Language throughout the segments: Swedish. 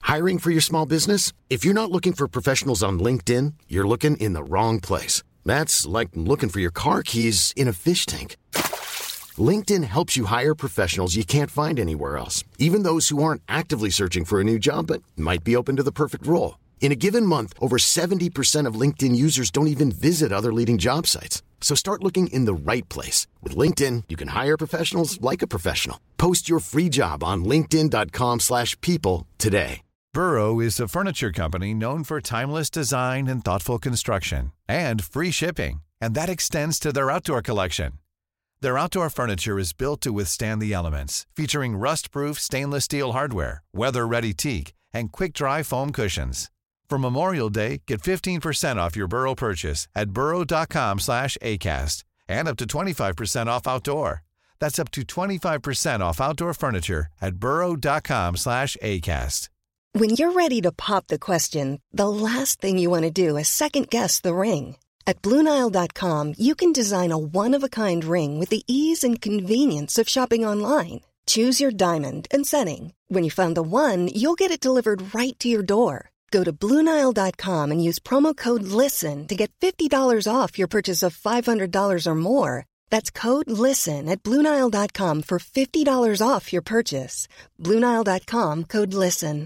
Hiring for your small business? If you're not looking for professionals on LinkedIn, you're looking in the wrong place. That's like looking for your car keys in a fish tank. LinkedIn helps you hire professionals you can't find anywhere else, even those who aren't actively searching for a new job but might be open to the perfect role. In a given month, over 70% of LinkedIn users don't even visit other leading job sites. So start looking in the right place. With LinkedIn, you can hire professionals like a professional. Post your free job on linkedin.com/people today. Burrow is a furniture company known for timeless design and thoughtful construction, and free shipping, and that extends to their outdoor collection. Their outdoor furniture is built to withstand the elements, featuring rust-proof stainless steel hardware, weather-ready teak, and quick-dry foam cushions. For Memorial Day, get 15% off your Burrow purchase at burrow.com/acast, and up to 25% off outdoor. That's up to 25% off outdoor furniture at burrow.com/acast. When you're ready to pop the question, the last thing you want to do is second-guess the ring. At BlueNile.com, you can design a one-of-a-kind ring with the ease and convenience of shopping online. Choose your diamond and setting. When you find the one, you'll get it delivered right to your door. Go to BlueNile.com and use promo code LISTEN to get $50 off your purchase of $500 or more. That's code LISTEN at BlueNile.com for $50 off your purchase. BlueNile.com, code LISTEN.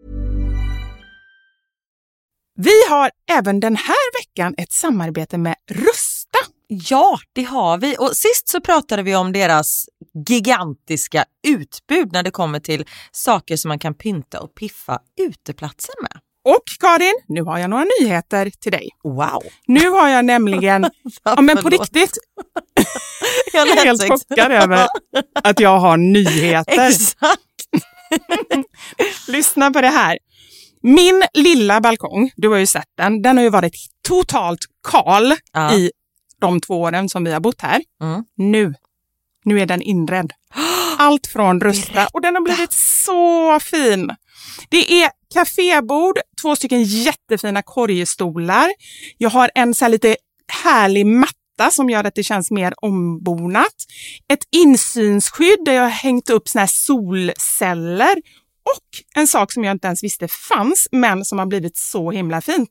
Vi har även den här veckan ett samarbete med Rusta. Ja, det har vi. Och sist så pratade vi om deras gigantiska utbud när det kommer till saker som man kan pynta och piffa uteplatsen med. Och Karin, nu har jag några nyheter till dig. Wow. Nu har jag nämligen, ja men på riktigt, jag är helt chockad över att jag har nyheter. Exakt. Lyssna på det här. Min lilla balkong, du har ju sett den har ju varit totalt kal i de 2 åren som vi har bott här. Nu är den inredd. Allt från Rusta och den har blivit så fin. Det är kafébord, 2 stycken jättefina korgstolar. Jag har en så här lite härlig matta som gör att det känns mer ombonat. Ett insynsskydd där jag har hängt upp såna här solceller. Och en sak som jag inte ens visste fanns, men som har blivit så himla fint.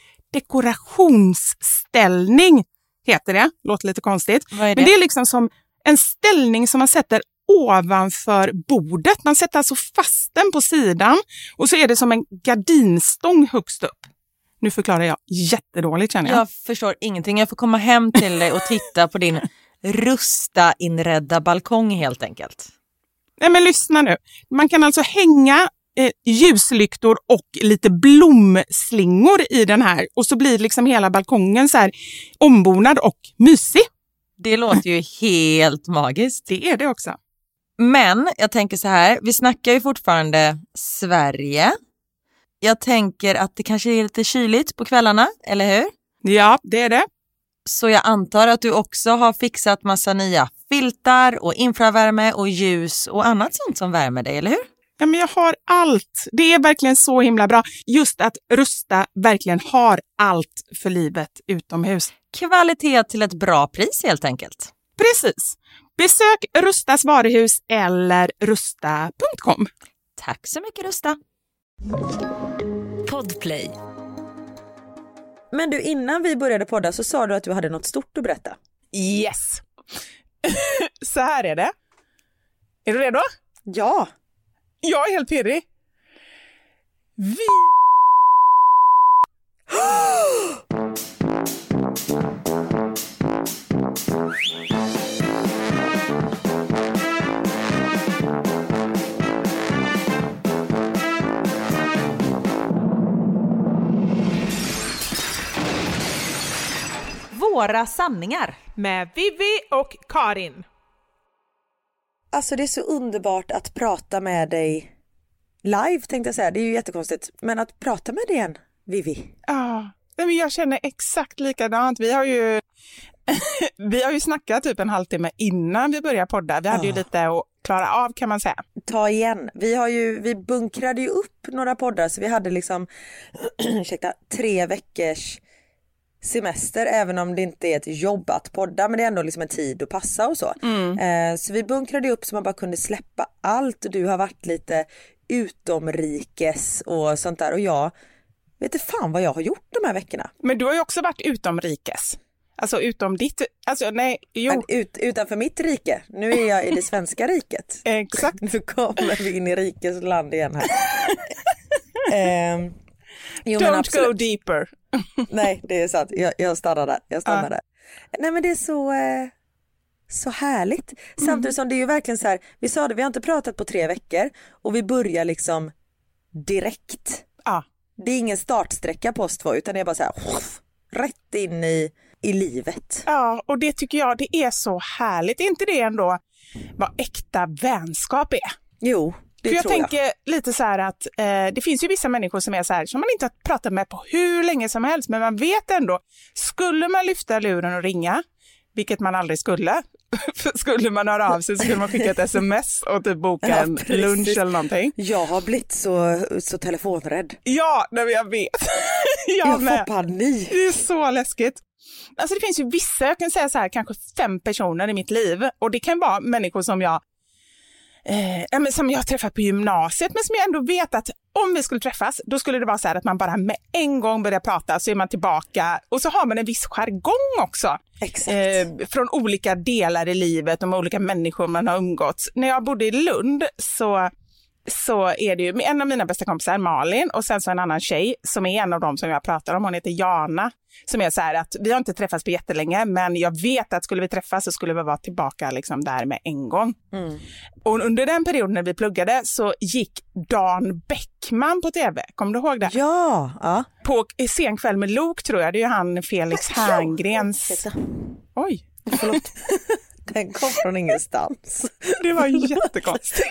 Dekorationsställning heter det. Låter lite konstigt. Vad är det? Men det är liksom som en ställning som man sätter ovanför bordet. Man sätter alltså fast den på sidan. Och så är det som en gardinstång högst upp. Nu förklarar jag jättedåligt, känner jag. Jag förstår ingenting. Jag får komma hem till dig och titta på din Rusta-inredda balkong helt enkelt. Nej, men lyssna nu. Man kan alltså hänga ljuslyktor och lite blomslingor i den här. Och så blir liksom hela balkongen så här ombonad och mysig. Det låter ju helt magiskt. Det är det också. Men jag tänker så här, vi snackar ju fortfarande Sverige. Jag tänker att det kanske är lite kyligt på kvällarna, eller hur? Ja, det är det. Så jag antar att du också har fixat massa nya filtar och infravärme och ljus och annat sånt som värmer dig, eller hur? Ja, men jag har allt. Det är verkligen så himla bra. Just att Rusta verkligen har allt för livet utomhus. Kvalitet till ett bra pris helt enkelt. Precis. Besök Rustas varuhus eller rusta.com. Tack så mycket, Rusta. Podplay. Men du, innan vi började podda så sa du att du hade något stort att berätta. Yes. Så här är det. Är du redo? Ja. Jag är helt pirrig. Vi... Våra sanningar. Med Vivi och Karin. Alltså det är så underbart att prata med dig live, tänkte jag säga. Det är ju jättekonstigt. Men att prata med dig igen, Vivi. Ja, men jag känner exakt likadant. Vi har ju snackat typ en halvtimme innan vi började podda. Vi hade ju lite att klara av, kan man säga. Ta igen. Vi bunkrade ju upp några poddar, så vi hade liksom 3 veckors semester, även om det inte är ett jobb att podda, men det är ändå liksom en tid att passa och så. Så vi bunkrade upp så man bara kunde släppa allt. Du har varit lite utomrikes och sånt där. Och jag vet inte fan vad jag har gjort de här veckorna. Men du har ju också varit utomrikes. Alltså utom ditt... Alltså nej, jo. Utanför mitt rike. Nu är jag i det svenska riket. Exakt. Nu kommer vi in i rikes land igen här. Don't go deeper. Nej, det är sant. Jag stannar där. Där. Nej, men det är så härligt. Samtidigt som det är ju verkligen så här, vi sa det, vi har inte pratat på 3 veckor och vi börjar liksom direkt. Det är ingen startsträcka på oss 2, utan det är bara så här rätt in i livet. Ja, och det tycker jag, det är så härligt. Är inte det ändå vad äkta vänskap är? Jo, det tror jag. För jag tänker lite så här att det finns ju vissa människor som är så här, som man inte har pratat med på hur länge som helst, men man vet ändå, skulle man lyfta luren och ringa, vilket man aldrig skulle skulle man höra av sig så skulle man skicka ett sms och typ boka en lunch eller någonting. Jag har blivit så telefonrädd. Ja, jag vet. jag får panik. Det är så läskigt. Alltså det finns ju vissa, jag kan säga så här, kanske 5 personer i mitt liv, och det kan vara människor som jag träffat på gymnasiet, men som jag ändå vet att om vi skulle träffas, då skulle det vara så här att man bara med en gång börjar prata, så är man tillbaka och så har man en viss jargong också. Exakt. Från olika delar i livet och med olika människor man har umgåtts. När jag bodde i Lund så är det ju med en av mina bästa kompisar, Malin, och sen så en annan tjej som är en av dem som jag pratar om, hon heter Jana, som är så här att vi har inte träffats på jättelänge, men jag vet att skulle vi träffas så skulle vi vara tillbaka liksom där med en gång. Och under den perioden när vi pluggade så gick Dan Bäckman på tv, kommer du ihåg det? Ja. På Sen kväll med Lok, tror jag, det är ju han Felix Herngrens. Oj, förlåt. Den kom från ingenstans. Det var jättekonstigt.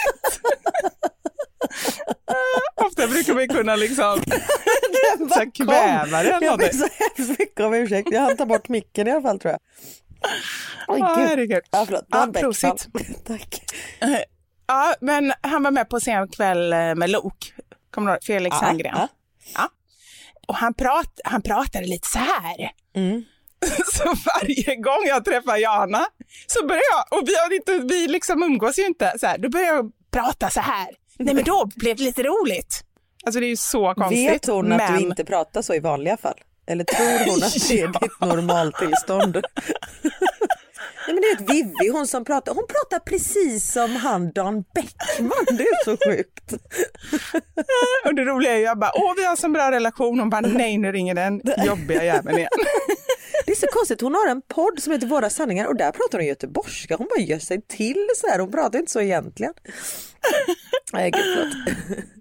Ofta brukar man kunna liksom kväva det. Jag ber så hemskt mycket om ursäkt. Jag hann ta bort micken i alla fall, tror jag. Herregud. Prosit. Tack. Ja, men han var med på Sen kväll med Lok. Kommer du ihåg? Felix Herngrens. Ja. Och han pratade lite så här. Så varje gång jag träffar Jana så börjar jag, och vi liksom umgås ju inte så här, då börjar jag prata så här. Nej, men då blev det lite roligt. Alltså det är ju så konstigt. Vet hon att du inte pratar så i vanliga fall? Eller tror hon att det är ditt normaltillstånd? Nej, men det är ett Vivi, hon som pratar. Hon pratar precis som han Dan Bäckman. Det är så sjukt. Och det roliga är ju, jag bara, vi har så bra relation. Hon bara, nej, nu ringer den jobbiga jäveln igen. Det är så konstigt, hon har en podd som heter Våra sanningar och där pratar hon göteborgska. Hon bara gör sig till så här, hon pratar inte så egentligen. Nej, gud, förlåt.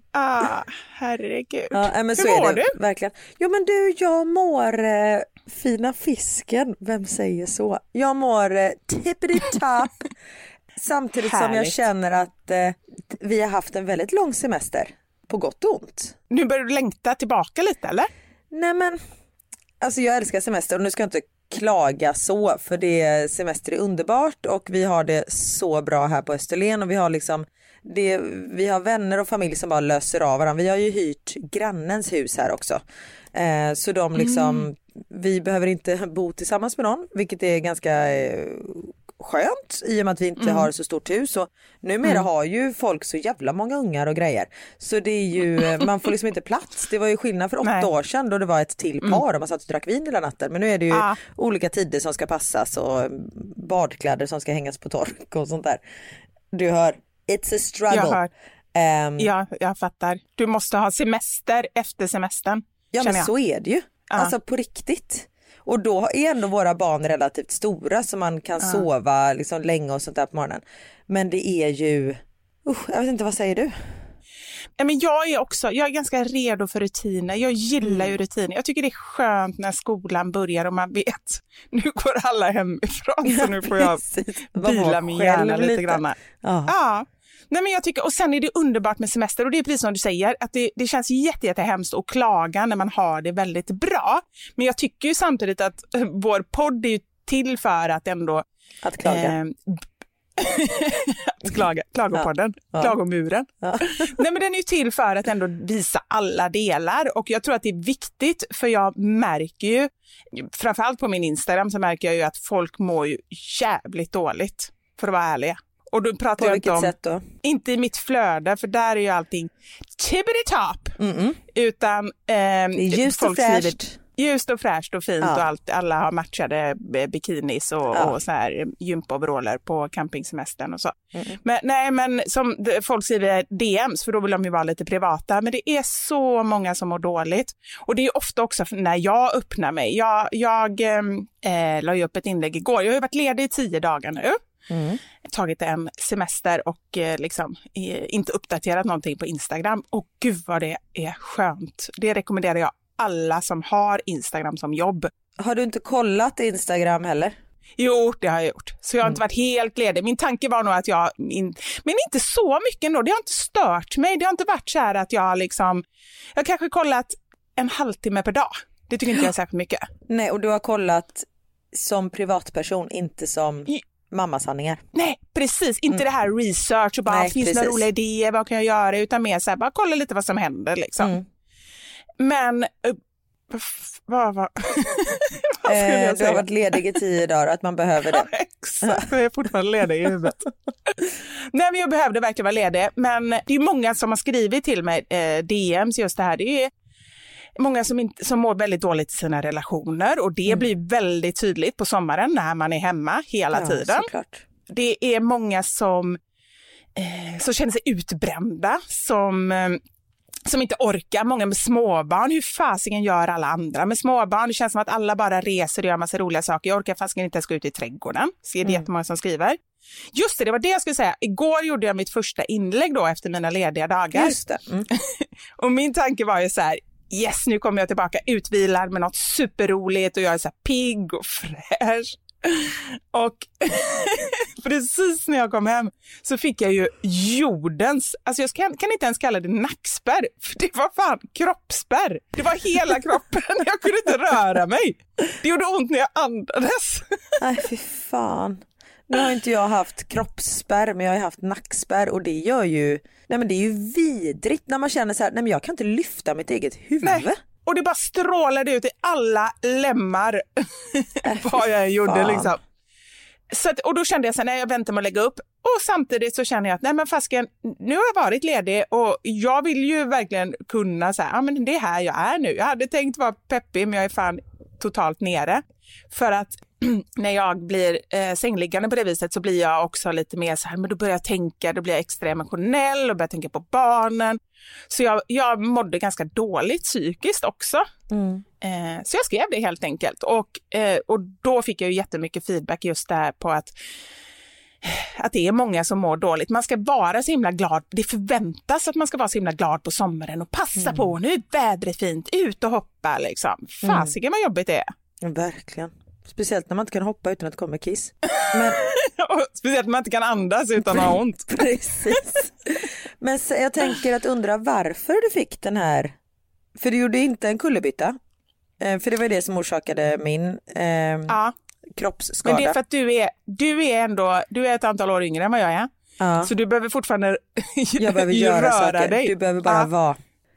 Herregud. Ja, men så hur är det du? Verkligen. Jo, men du, jag mår fina fisken. Vem säger så? Jag mår tippity-top. Samtidigt som jag känner att vi har haft en väldigt lång semester. På gott och ont. Nu börjar du längta tillbaka lite, eller? Nej, men alltså jag älskar semester och nu ska jag inte klaga så, för det semester är underbart och vi har det så bra här på Österlen och vi har liksom vi har vänner och familj som bara löser av varandra. Vi har ju hyrt grannens hus här också. Så de liksom vi behöver inte bo tillsammans med någon, vilket är ganska skönt i och med att vi inte har så stort hus, och numera har ju folk så jävla många ungar och grejer, så det är ju man får liksom inte plats. Det var ju skillnad för 8 år sedan då det var ett till par och man satt och drack vin hela natten, men nu är det ju olika tider som ska passas och badkläder som ska hängas på tork och sånt där. Du hör, it's a struggle. Ja, jag fattar. Du måste ha semester efter semestern. Ja, men så är det ju. Alltså på riktigt. Och då är ändå våra barn relativt stora så man kan sova liksom länge och sånt där på morgonen. Men det är ju, jag vet inte, vad säger du? Men jag är ganska redo för rutiner. Jag gillar ju rutiner. Jag tycker det är skönt när skolan börjar och man vet, nu går alla hemifrån så nu får jag vila min hjärna lite grann. Ja. Nej, men jag tycker, och sen är det underbart med semester och det är precis som du säger att det känns jättehemskt att klaga när man har det väldigt bra. Men jag tycker ju samtidigt att vår podd är ju till för att ändå att klaga. Klagopodden, klagomuren. Nej, men den är ju till för att ändå visa alla delar och jag tror att det är viktigt, för jag märker ju, framförallt på min Instagram så märker jag ju att folk mår ju jävligt dåligt, för att vara ärliga. Och då pratar på jag inte om, sätt då? inte i mitt flöde, för där är ju allting tippity-top. Utan ljust och fräscht. Ljust och fräscht och fint och allt. Alla har matchade bikinis och så här gympaoveraller på campingsemestern och så. Men som folk skriver DMs, för då vill de ju vara lite privata. Men det är så många som mår dåligt. Och det är ofta också när jag öppnar mig. Jag la ju upp ett inlägg igår. Jag har ju varit ledig i 10 dagar nu. Tagit en semester och inte uppdaterat någonting på Instagram. Och gud vad det är skönt. Det rekommenderar jag alla som har Instagram som jobb. Har du inte kollat Instagram heller? Jo, det har jag gjort. Så jag har inte varit helt ledig. Min tanke var nog att men inte så mycket ändå. Det har inte stört mig. Det har inte varit så här att jag har kanske kollat en halvtimme per dag. Det tycker inte jag är särskilt mycket. Nej, och du har kollat som privatperson, inte som mammasanningar. Nej, precis. Inte det här research och bara finns det några roliga idéer, vad kan jag göra? Utan mer så här, bara kolla lite vad som händer liksom. Men vad skulle jag säga? Du har varit ledig i 10 dagar, att man behöver det. Exakt, jag är fortfarande ledig i huvudet. Nej, men jag behövde verkligen vara ledig. Men det är många som har skrivit till mig DMs just det här. Det är många som mår väldigt dåligt i sina relationer. Och det blir väldigt tydligt på sommaren när man är hemma hela tiden. Såklart. Det är många som känner sig utbrända, som inte orkar. Många med småbarn. Hur fasiken gör alla andra med småbarn? Det känns som att alla bara reser och gör massa roliga saker. Jag orkar fasiken inte ens gå ut i trädgården. Ser det jättemånga som skriver. Just det var det jag skulle säga. Igår gjorde jag mitt första inlägg då efter mina lediga dagar. Just det. Och min tanke var ju så här: yes, nu kommer jag tillbaka utvilad med något superroligt och jag är så här pigg och fräsch. Och precis när jag kom hem så fick jag ju jordens, alltså jag kan inte ens kalla det nackspärr, för det var fan kroppsspärr. Det var hela kroppen, jag kunde inte röra mig. Det gjorde ont när jag andades. Nej, fy fan. Nu har inte jag haft kroppsspärr, men jag har haft nackspärr, och det gör ju, nej men det är ju vidrigt när man känner så här, nej men jag kan inte lyfta mitt eget huvud. Nej. Och det bara strålade ut i alla lemmar vad jag gjorde liksom. Så att, och då kände jag så här, nej jag väntar med att lägga upp. Och samtidigt så känner jag att nej men fasken, nu har jag varit ledig och jag vill ju verkligen kunna säga, ja men det är här jag är nu. Jag hade tänkt vara peppig, men jag är fan totalt nere. För att när jag blir sängliggande på det viset så blir jag också lite mer så här, men då börjar jag tänka, då blir jag extra emotionell och börjar tänka på barnen. Så jag mådde ganska dåligt psykiskt också. Så jag skrev det helt enkelt. Och då fick jag ju jättemycket feedback just där på att det är många som mår dåligt. Man ska vara så himla glad. Det förväntas att man ska vara så himla glad på sommaren och passa på. Nu är vädret fint, ut och hoppa liksom. Fasiken vad jobbigt det är. Verkligen. Speciellt när man inte kan hoppa utan att det kommer kiss. Men... Speciellt när man inte kan andas utan att ha ont. Precis. Men jag tänker att undra varför du fick den här. För du gjorde inte en kullerbytta. För det var det som orsakade min kroppsskada. Men det är för att du är ett antal år yngre än vad jag är. Ja. Så du behöver fortfarande jag behöver göra röra saker. dig. Du behöver bara vara.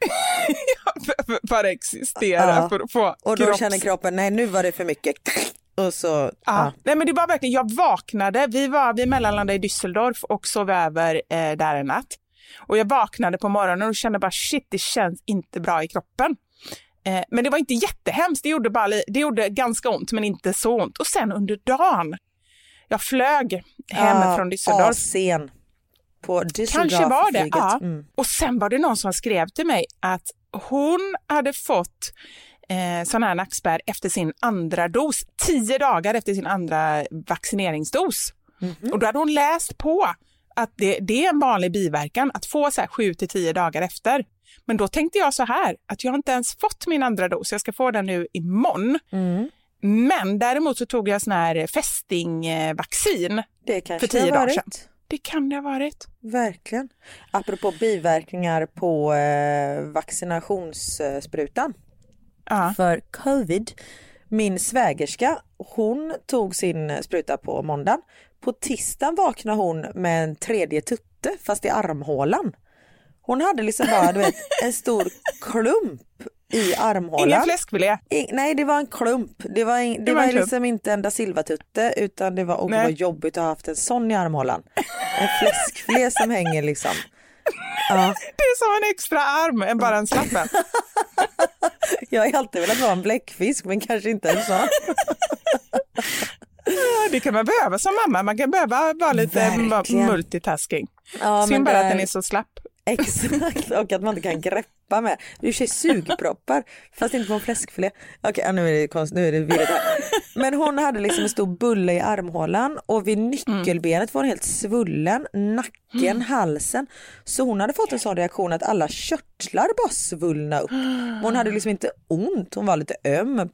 Bara existera för att få och då känner kroppen, nej nu var det för mycket. Och så, Nej men det var verkligen, jag vaknade, vi mellanlandade i Düsseldorf och sov över där en natt. Och jag vaknade på morgonen och kände bara shit, det känns inte bra i kroppen. Men det var inte jättehemskt, det gjorde ganska ont men inte så ont. Och sen under dagen, jag flög hem från Düsseldorf. Sen på Düsseldorf. Kanske var det, Och sen var det någon som skrev till mig att hon hade fått sån här nackspärr efter sin andra dos, 10 dagar efter sin andra vaccineringsdos. Och då hade hon läst på att det är en vanlig biverkan att få så här 7-10 dagar efter. Men då tänkte jag så här, att jag inte ens fått min andra dos, jag ska få den nu imorgon. Men däremot så tog jag sån här fästingvaccin för 10 dagar sedan. Det kan det ha varit. Verkligen. Apropå biverkningar på vaccinationssprutan för covid. Min svägerska, hon tog sin spruta på måndagen. På tisdagen vaknade hon med en 3:e tutte fast i armhålan. Hon hade liksom bara en stor klump i armhålan. Ingen fläskfilé? Nej, det var en klump. Det var liksom inte en da Silva-tutte, utan det var jobbigt att ha haft en sån i armhålan. En fläskfilé som hänger liksom. Ja. Det är som en extra arm än bara en slappen. Jag har alltid velat vara en bläckfisk, men kanske inte en sån. Det kan man behöva som mamma. Man kan behöva vara lite multitasking. Ja, synd bara att den är så slapp. Exakt, och att man inte kan greppa med. Du kör sugproppar, fast inte på en fläskfilé. Okej, nu är det virrigt här. Men hon hade liksom en stor bulle i armhålan och vid nyckelbenet var hon helt svullen, nacken, halsen. Så hon hade fått en sån reaktion att alla körtlar bara svullna upp. Hon hade liksom inte ont, hon var lite öm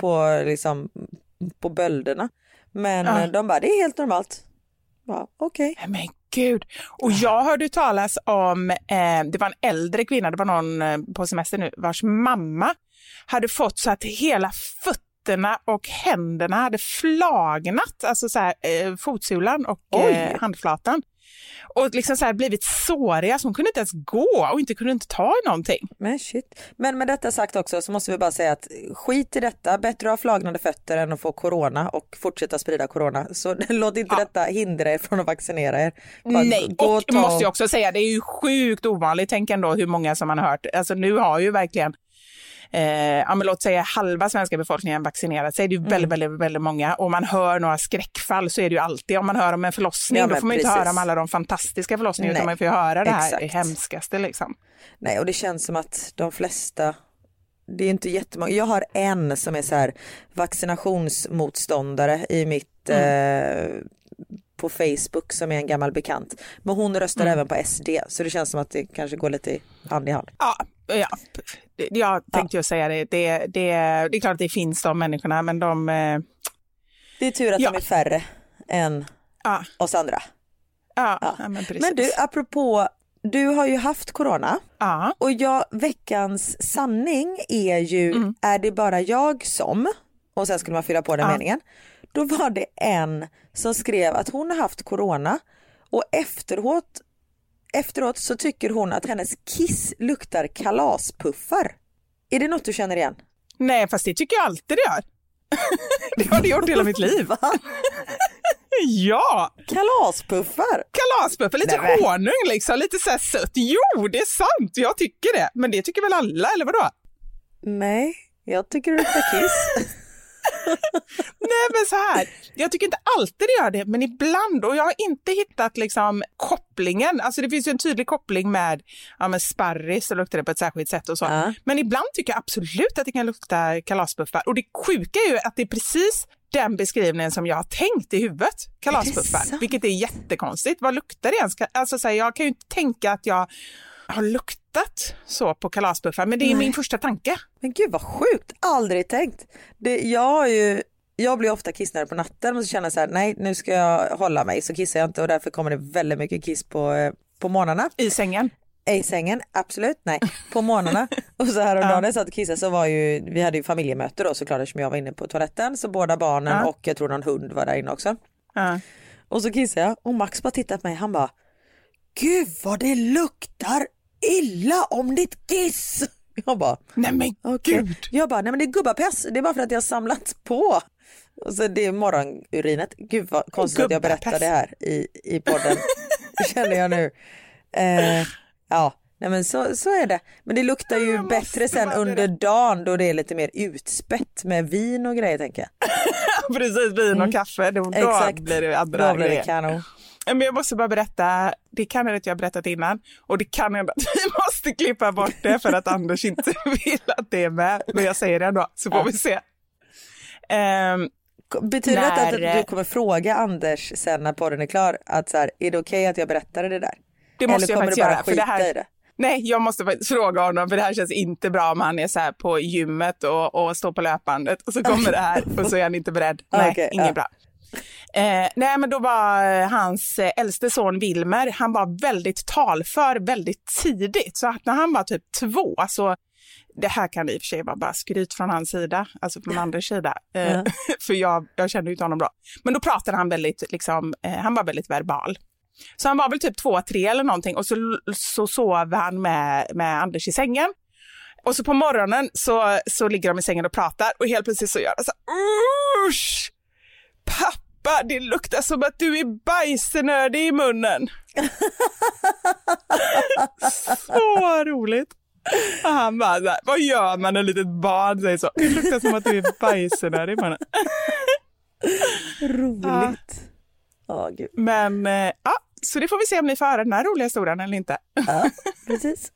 på bölderna. Men de bara, det är helt normalt. Ja, okej. Men gud. Och jag hörde talas om, det var en äldre kvinna, det var någon på semester nu, vars mamma hade fått så att hela fötterna och händerna hade flagnat, alltså så här, fotsulan och handflatan. Och liksom så här blivit såriga, så hon kunde inte ens gå och kunde inte ta i någonting. Men shit. Men med detta sagt också så måste vi bara säga att skit i detta. Bättre att ha flagnande fötter än att få corona och fortsätta sprida corona. Så låt inte detta hindra er från att vaccinera er. Bara nej, och måste jag också säga, det är ju sjukt ovanligt. Tänk ändå hur många som man har hört. Alltså nu har ju verkligen men låt säga halva svenska befolkningen vaccinerat sig. Det är ju väldigt, väldigt, väldigt många. Och man hör några skräckfall så är det ju alltid. Om man hör om en förlossning, då får man inte höra om alla de fantastiska förlossningarna, utan man får höra det här hemskaste liksom. Nej, och det känns som att de flesta, det är inte jättemånga. Jag har en som är så här vaccinationsmotståndare i mitt på Facebook, som är en gammal bekant. Men hon röstar även på SD, så det känns som att det kanske går lite hand i hand. Ja. Jag tänkte ju säga det. Det är klart att det finns de människorna, men de... Det är tur att de är färre än oss andra. Ja. Men precis. Men du, apropå, du har ju haft corona. Ja. Och veckans sanning är ju, är det bara jag som... Och sen skulle man fylla på den meningen. Då var det en som skrev att hon har haft corona och efteråt så tycker hon att hennes kiss luktar kalaspuffar. Är det något du känner igen? Nej, fast det tycker jag alltid det gör. Det har det gjort hela mitt liv. Va? Ja. Kalaspuffar, lite honung liksom, lite så här sött. Jo, det är sant, jag tycker det. Men det tycker väl alla, eller vadå? Nej, jag tycker det luktar kiss. Nej, men så här, jag tycker inte alltid det gör det, men ibland, och jag har inte hittat liksom kopplingen, alltså det finns ju en tydlig koppling med sparris, så luktar det på ett särskilt sätt och så, men ibland tycker jag absolut att det kan lukta kalaspuffar, och det sjuka är ju att det är precis den beskrivningen som jag har tänkt i huvudet, kalaspuffar, vilket är jättekonstigt. Vad luktar det ens? Alltså så här, jag kan ju inte tänka att jag har luktat så på kalaspuffar, men det är min första tanke. Men gud vad sjukt, aldrig tänkt. Jag blir ofta kissnödig på natten och så känner jag så här, nej nu ska jag hålla mig, så kissar jag inte, och därför kommer det väldigt mycket kiss på morgnarna. I sängen? I sängen, absolut, nej. På morgnarna. Och så här om dagen jag satt och kissade, så var vi hade ju familjemöte då såklart, som jag var inne på toaletten, så båda barnen och jag tror någon hund var där inne också. Och så kissade jag och Max bara tittade på mig, han bara, gud vad det luktar illa om ditt kiss. Jag bara, nej men gud. Jag bara, nej men det är gubbapäss, det är bara för att jag har samlat på. Och så det är morgonurinet. Gud vad konstigt att jag berättar det här i podden. Känner jag nu. Nej men så är det. Men det luktar ju bättre sen under dagen, då det är lite mer utspätt med vin och grejer, tänker jag. Precis, vin och kaffe. Då blir det andra då blir det kanon. Men jag måste bara berätta, det kan jag inte jag berättat innan, och det kan jag att vi måste klippa bort det för att Anders inte vill att det är med, men jag säger det ändå, så får vi se. Betyder det att du kommer fråga Anders sen när podden är klar, att så här, är det okej att jag berättar det där? Det måste eller jag kommer faktiskt göra, för det här, nej, jag måste faktiskt fråga honom, för det här känns inte bra om han är så här på gymmet och står på löpbandet och så kommer det här och så är han inte beredd. Nej, inget bra. Nej, men då var hans äldste son Wilmer, han var väldigt talför väldigt tidigt, så att när han var typ 2, så det här kan i och för sig vara bara skryt från hans sida, alltså från Anders sida, för jag kände ju inte honom bra, men då pratade han väldigt liksom, han var väldigt verbal, så han var väl typ 2-3 eller någonting, och så sov han med Anders i sängen. Och så på morgonen så ligger de i sängen och pratar och helt plötsligt så gör de så här, usch! Pappa, det luktar som att du är bajsenördig i munnen. Så roligt. Och han bara så här, vad gör man när ett litet barn säger så? Det luktar som att du är bajsenördig i munnen. Roligt. Gud. Men ja, så det får vi se om ni får höra den här roliga historien eller inte. Ja, precis.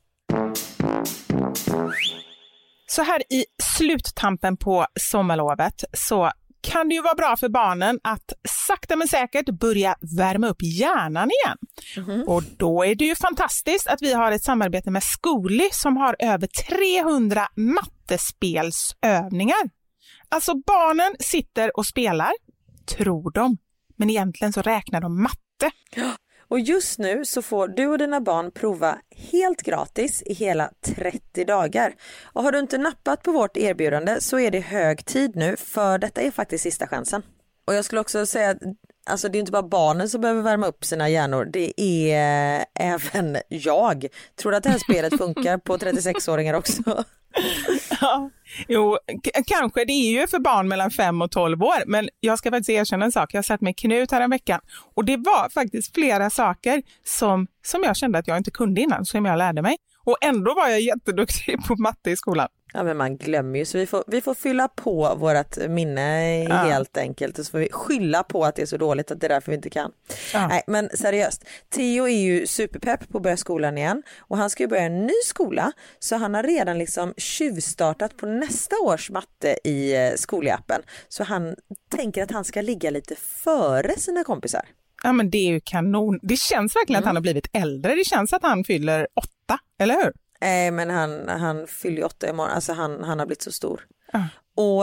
Så här i sluttampen på sommarlovet så kan det ju vara bra för barnen att sakta men säkert börja värma upp hjärnan igen. Och då är det ju fantastiskt att vi har ett samarbete med Zcooly som har över 300 mattespelsövningar. Alltså barnen sitter och spelar, tror de, men egentligen så räknar de matte. Och just nu så får du och dina barn prova helt gratis i hela 30 dagar. Och har du inte nappat på vårt erbjudande så är det hög tid nu, för detta är faktiskt sista chansen. Och jag skulle också säga att alltså, det är inte bara barnen som behöver värma upp sina hjärnor, det är även jag. Tror du att det här spelet funkar på 36-åringar också? Ja, jo, kanske. Det är ju för barn mellan 5 och 12 år, men jag ska faktiskt erkänna en sak. Jag satt med Knut här en vecka och det var faktiskt flera saker som jag kände att jag inte kunde innan, som jag lärde mig. Och ändå var jag jätteduktig på matte i skolan. Ja, men man glömmer ju, så vi får fylla på vårat minne helt enkelt, och så får vi skylla på att det är så dåligt att det är därför vi inte kan. Nej, men seriöst, Theo är ju superpepp på att börja skolan igen och han ska ju börja en ny skola, så han har redan liksom tjuvstartat på nästa års matte i Zcooly-appen, så han tänker att han ska ligga lite före sina kompisar. Ja, men det är ju kanon. Det känns verkligen att han har blivit äldre. Det känns att han fyller 8, eller hur? Nej, men han fyller 8 imorgon. Alltså han har blivit så stor. Och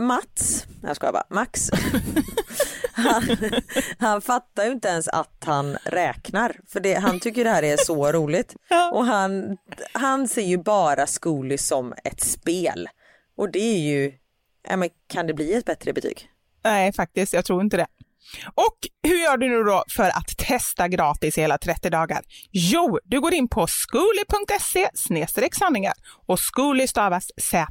Max, han fattar ju inte ens att han räknar. För han tycker det här är så roligt. Och han ser ju bara Zcooly som ett spel. Och det är ju, men kan det bli ett bättre betyg? Nej, faktiskt. Jag tror inte det. Och hur gör du nu då för att testa gratis i hela 30 dagar? Jo, du går in på zcooly.se/sanningar och Zcooly stavas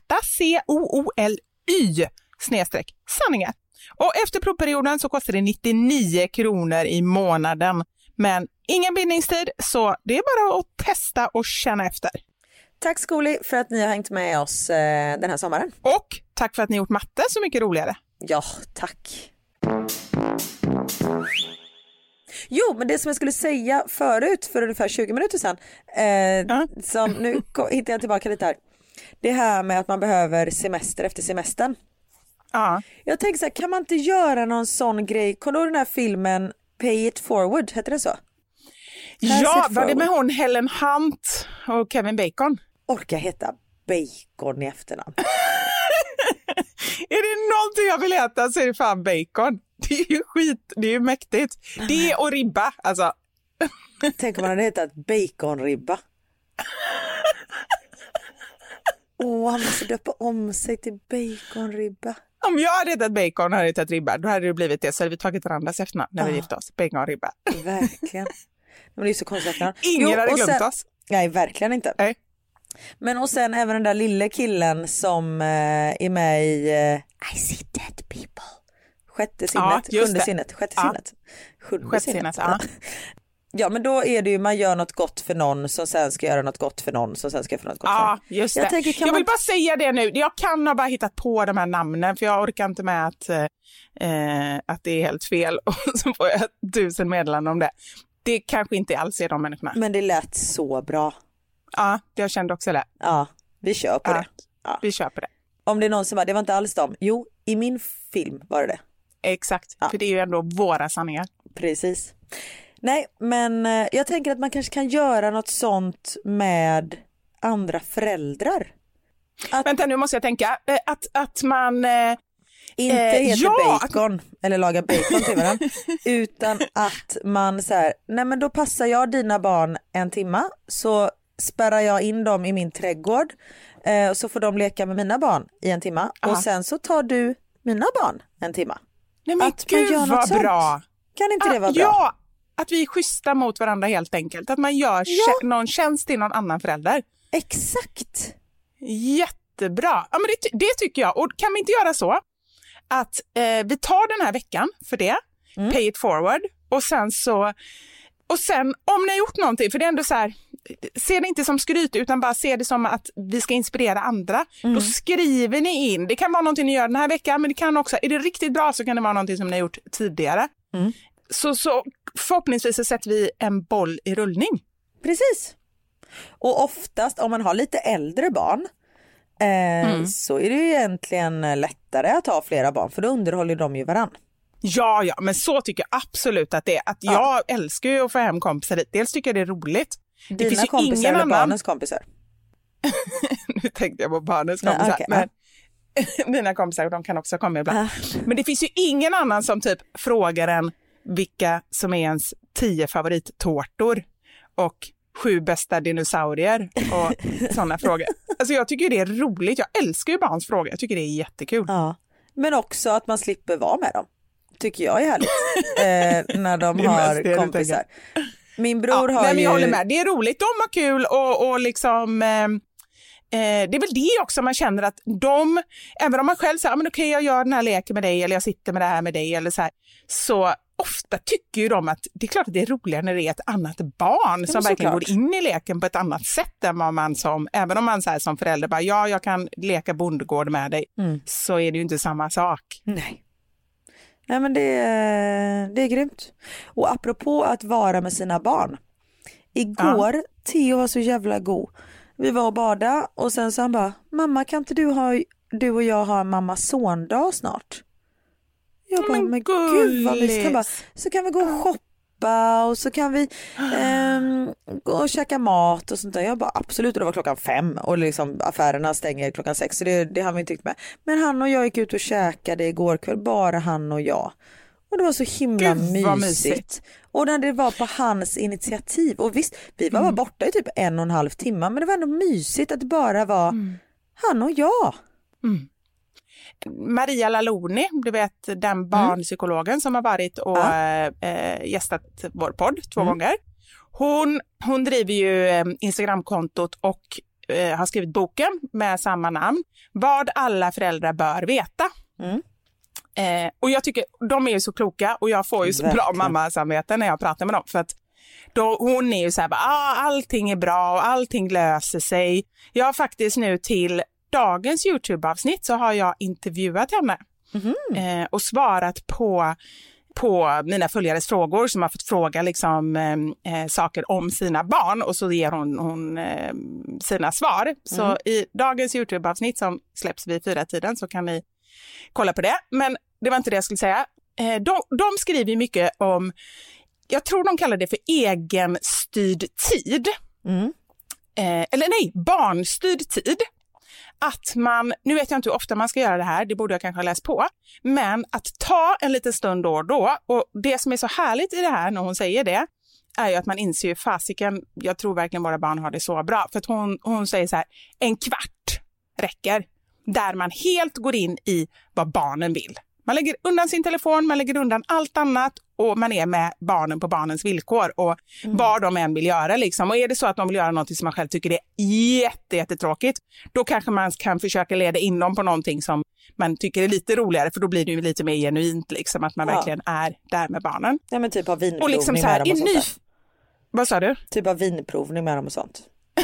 ZCOOLY/sanningar. Och efter provperioden så kostar det 99 kronor i månaden. Men ingen bindningstid, så det är bara att testa och känna efter. Tack Zcooly för att ni har hängt med oss den här sommaren. Och tack för att ni gjort matte så mycket roligare. Ja, tack. Jo, men det som jag skulle säga förut för ungefär 20 minuter sedan, som nu hittar jag tillbaka lite här. Det här med att man behöver semester efter semestern. Jag tänker så här, kan man inte göra någon sån grej? Kommer du ihåg den här filmen Pay It Forward, heter det så? Ja, var det med hon Helen Hunt och Kevin Bacon? Orkar heta Bacon i efternamn. Är det någonting jag vill äta så är det fan bacon. Det är ju skit, det är ju mäktigt. Det och ribba, alltså. Tänk om man hade hetat baconribba. Han måste döpa om sig till baconribba. Om jag hade hetat bacon och hade hetat ribba, då hade det blivit det. Så hade vi tagit varandras efternamn när vi gifte oss. Baconribba. Verkligen. Men det är så konstigt. Ingen hade glömt oss. Nej, verkligen inte. Nej. Men och sen även den där lille killen som är med i I see dead people. Sjätte sinnet, sjunde sinnet, sjunde sinnet. Ja, men då är det ju, man gör något gott för någon som sen ska göra något gott för någon som sen ska göra något gott för någon. Ja, just det. Jag vill bara säga det nu. Jag kan ha bara hittat på de här namnen, för jag orkar inte med att det är helt fel och så får jag 1000 meddelanden om det. Det kanske inte alls är de människorna. Men det lät så bra. Ja, jag kände också det. Ja, vi kör på det. Ja. Vi kör på det. Om det är någon som bara, det var inte alls dem. Jo, i min film var det. Exakt, för det är ju ändå våra sanningar. Precis. Nej, men jag tänker att man kanske kan göra något sånt med andra föräldrar. Vänta, nu måste jag tänka. Att man... inte heter bacon eller laga bacon till varandra, utan att man så här, nej men då passar jag dina barn en timma, så spärrar jag in dem i min trädgård och så får de leka med mina barn i en timma. Och sen så tar du mina barn en timma. Nej men att gud man gör vad bra. Kan inte det vara bra? Ja, att vi är schyssta mot varandra helt enkelt. Att man gör någon tjänst till någon annan förälder. Exakt. Jättebra. Ja, men det tycker jag. Och kan vi inte göra så att vi tar den här veckan för det, pay it forward, och sen om ni har gjort någonting, för det är ändå så här, se det inte som skryt utan bara se det som att vi ska inspirera andra. Då skriver ni in. Det kan vara någonting ni gör den här veckan, men det kan också, är det riktigt bra så kan det vara någonting som ni har gjort tidigare. Så förhoppningsvis så sätter vi en boll i rullning. Precis. Och oftast om man har lite äldre barn så är det ju egentligen lättare att ha flera barn, för då underhåller de ju varann. Ja, men så tycker jag absolut att det är. Att jag älskar ju att få hem kompisar dit. Dels tycker jag det är roligt. Dina det finns kompisar ingen eller annan... barnens kompisar? Nu tänkte jag på barnens kompisar. Nej, okay. Men mina kompisar, de kan också komma ibland. Men det finns ju ingen annan som typ frågar en vilka som är ens 10 favorittårtor och 7 bästa dinosaurier och sådana frågor. Alltså jag tycker det är roligt. Jag älskar ju barns frågor. Jag tycker det är jättekul. Ja. Men också att man slipper vara med dem. Tycker jag är härligt. När de har kompisar. Min bror har ju... Jag håller med. Det är roligt. De har kul och liksom... det är väl det också man känner att de... Även om man själv säger, men okej, jag gör den här leken med dig eller jag sitter med det här med dig eller så här. Så ofta tycker ju de att det är klart att det är roligare när det är ett annat barn som verkligen går in i leken på ett annat sätt än vad man som... Även om man så här, som förälder bara, jag kan leka bondgård med dig. Så är det ju inte samma sak. Nej, men det är grymt. Och apropå att vara med sina barn. Igår, Theo var så jävla god. Vi var och badade och sen så han bara, mamma kan inte du och jag ha mamma-son-dag snart? Jag bara, men gud vad mysigt. Han bara, så kan vi gå och shoppa och så kan vi gå och käka mat och sånt där. Jag bara, absolut, och det var 5:00 och liksom affärerna stänger 6:00 så det har vi inte tyckt med. Men han och jag gick ut och käkade igår kväll, bara han och jag. Och det var så himla mysigt. Och när det var på hans initiativ. Och visst, vi var bara borta i typ 1,5 timmar, men det var ändå mysigt att det bara var han och jag. Maria Laloni, du vet den barnpsykologen som har varit och gästat vår podd 2 gånger. Hon driver ju Instagramkontot och har skrivit boken med samma namn. Vad alla föräldrar bör veta. Och jag tycker de är ju så kloka och jag får ju så bra mammasamvete när jag pratar med dem. För att hon är ju så här, allting är bra och allting löser sig. Jag har faktiskt nu till dagens YouTube-avsnitt så har jag intervjuat henne och svarat på mina följares frågor som har fått fråga liksom, saker om sina barn och så ger hon sina svar. Så i dagens YouTube-avsnitt som släpps vid 4-tiden så kan ni kolla på det. Men det var inte det jag skulle säga. De skriver mycket om, jag tror de kallar det för egenstyrd tid. Eller nej, barnstyrd tid. Att man, nu vet jag inte hur ofta man ska göra det här, det borde jag kanske ha läst på, men att ta en liten stund då och då, och det som är så härligt i det här när hon säger det är ju att man inser ju fasiken, jag tror verkligen våra barn har det så bra, för att hon säger så här, 1 kvart räcker, där man helt går in i vad barnen vill. Man lägger undan sin telefon, man lägger undan allt annat och man är med barnen på barnens villkor och vad de än vill göra liksom. Och är det så att de vill göra något som man själv tycker är jättetråkigt, då kanske man kan försöka leda in dem på någonting som man tycker är lite roligare, för då blir det ju lite mer genuint liksom, att man verkligen är där med barnen. Ja, men typ av vinprovning och liksom så här, med dem och sånt där. Vad sa du? Typ av vinprovning med dem och sånt.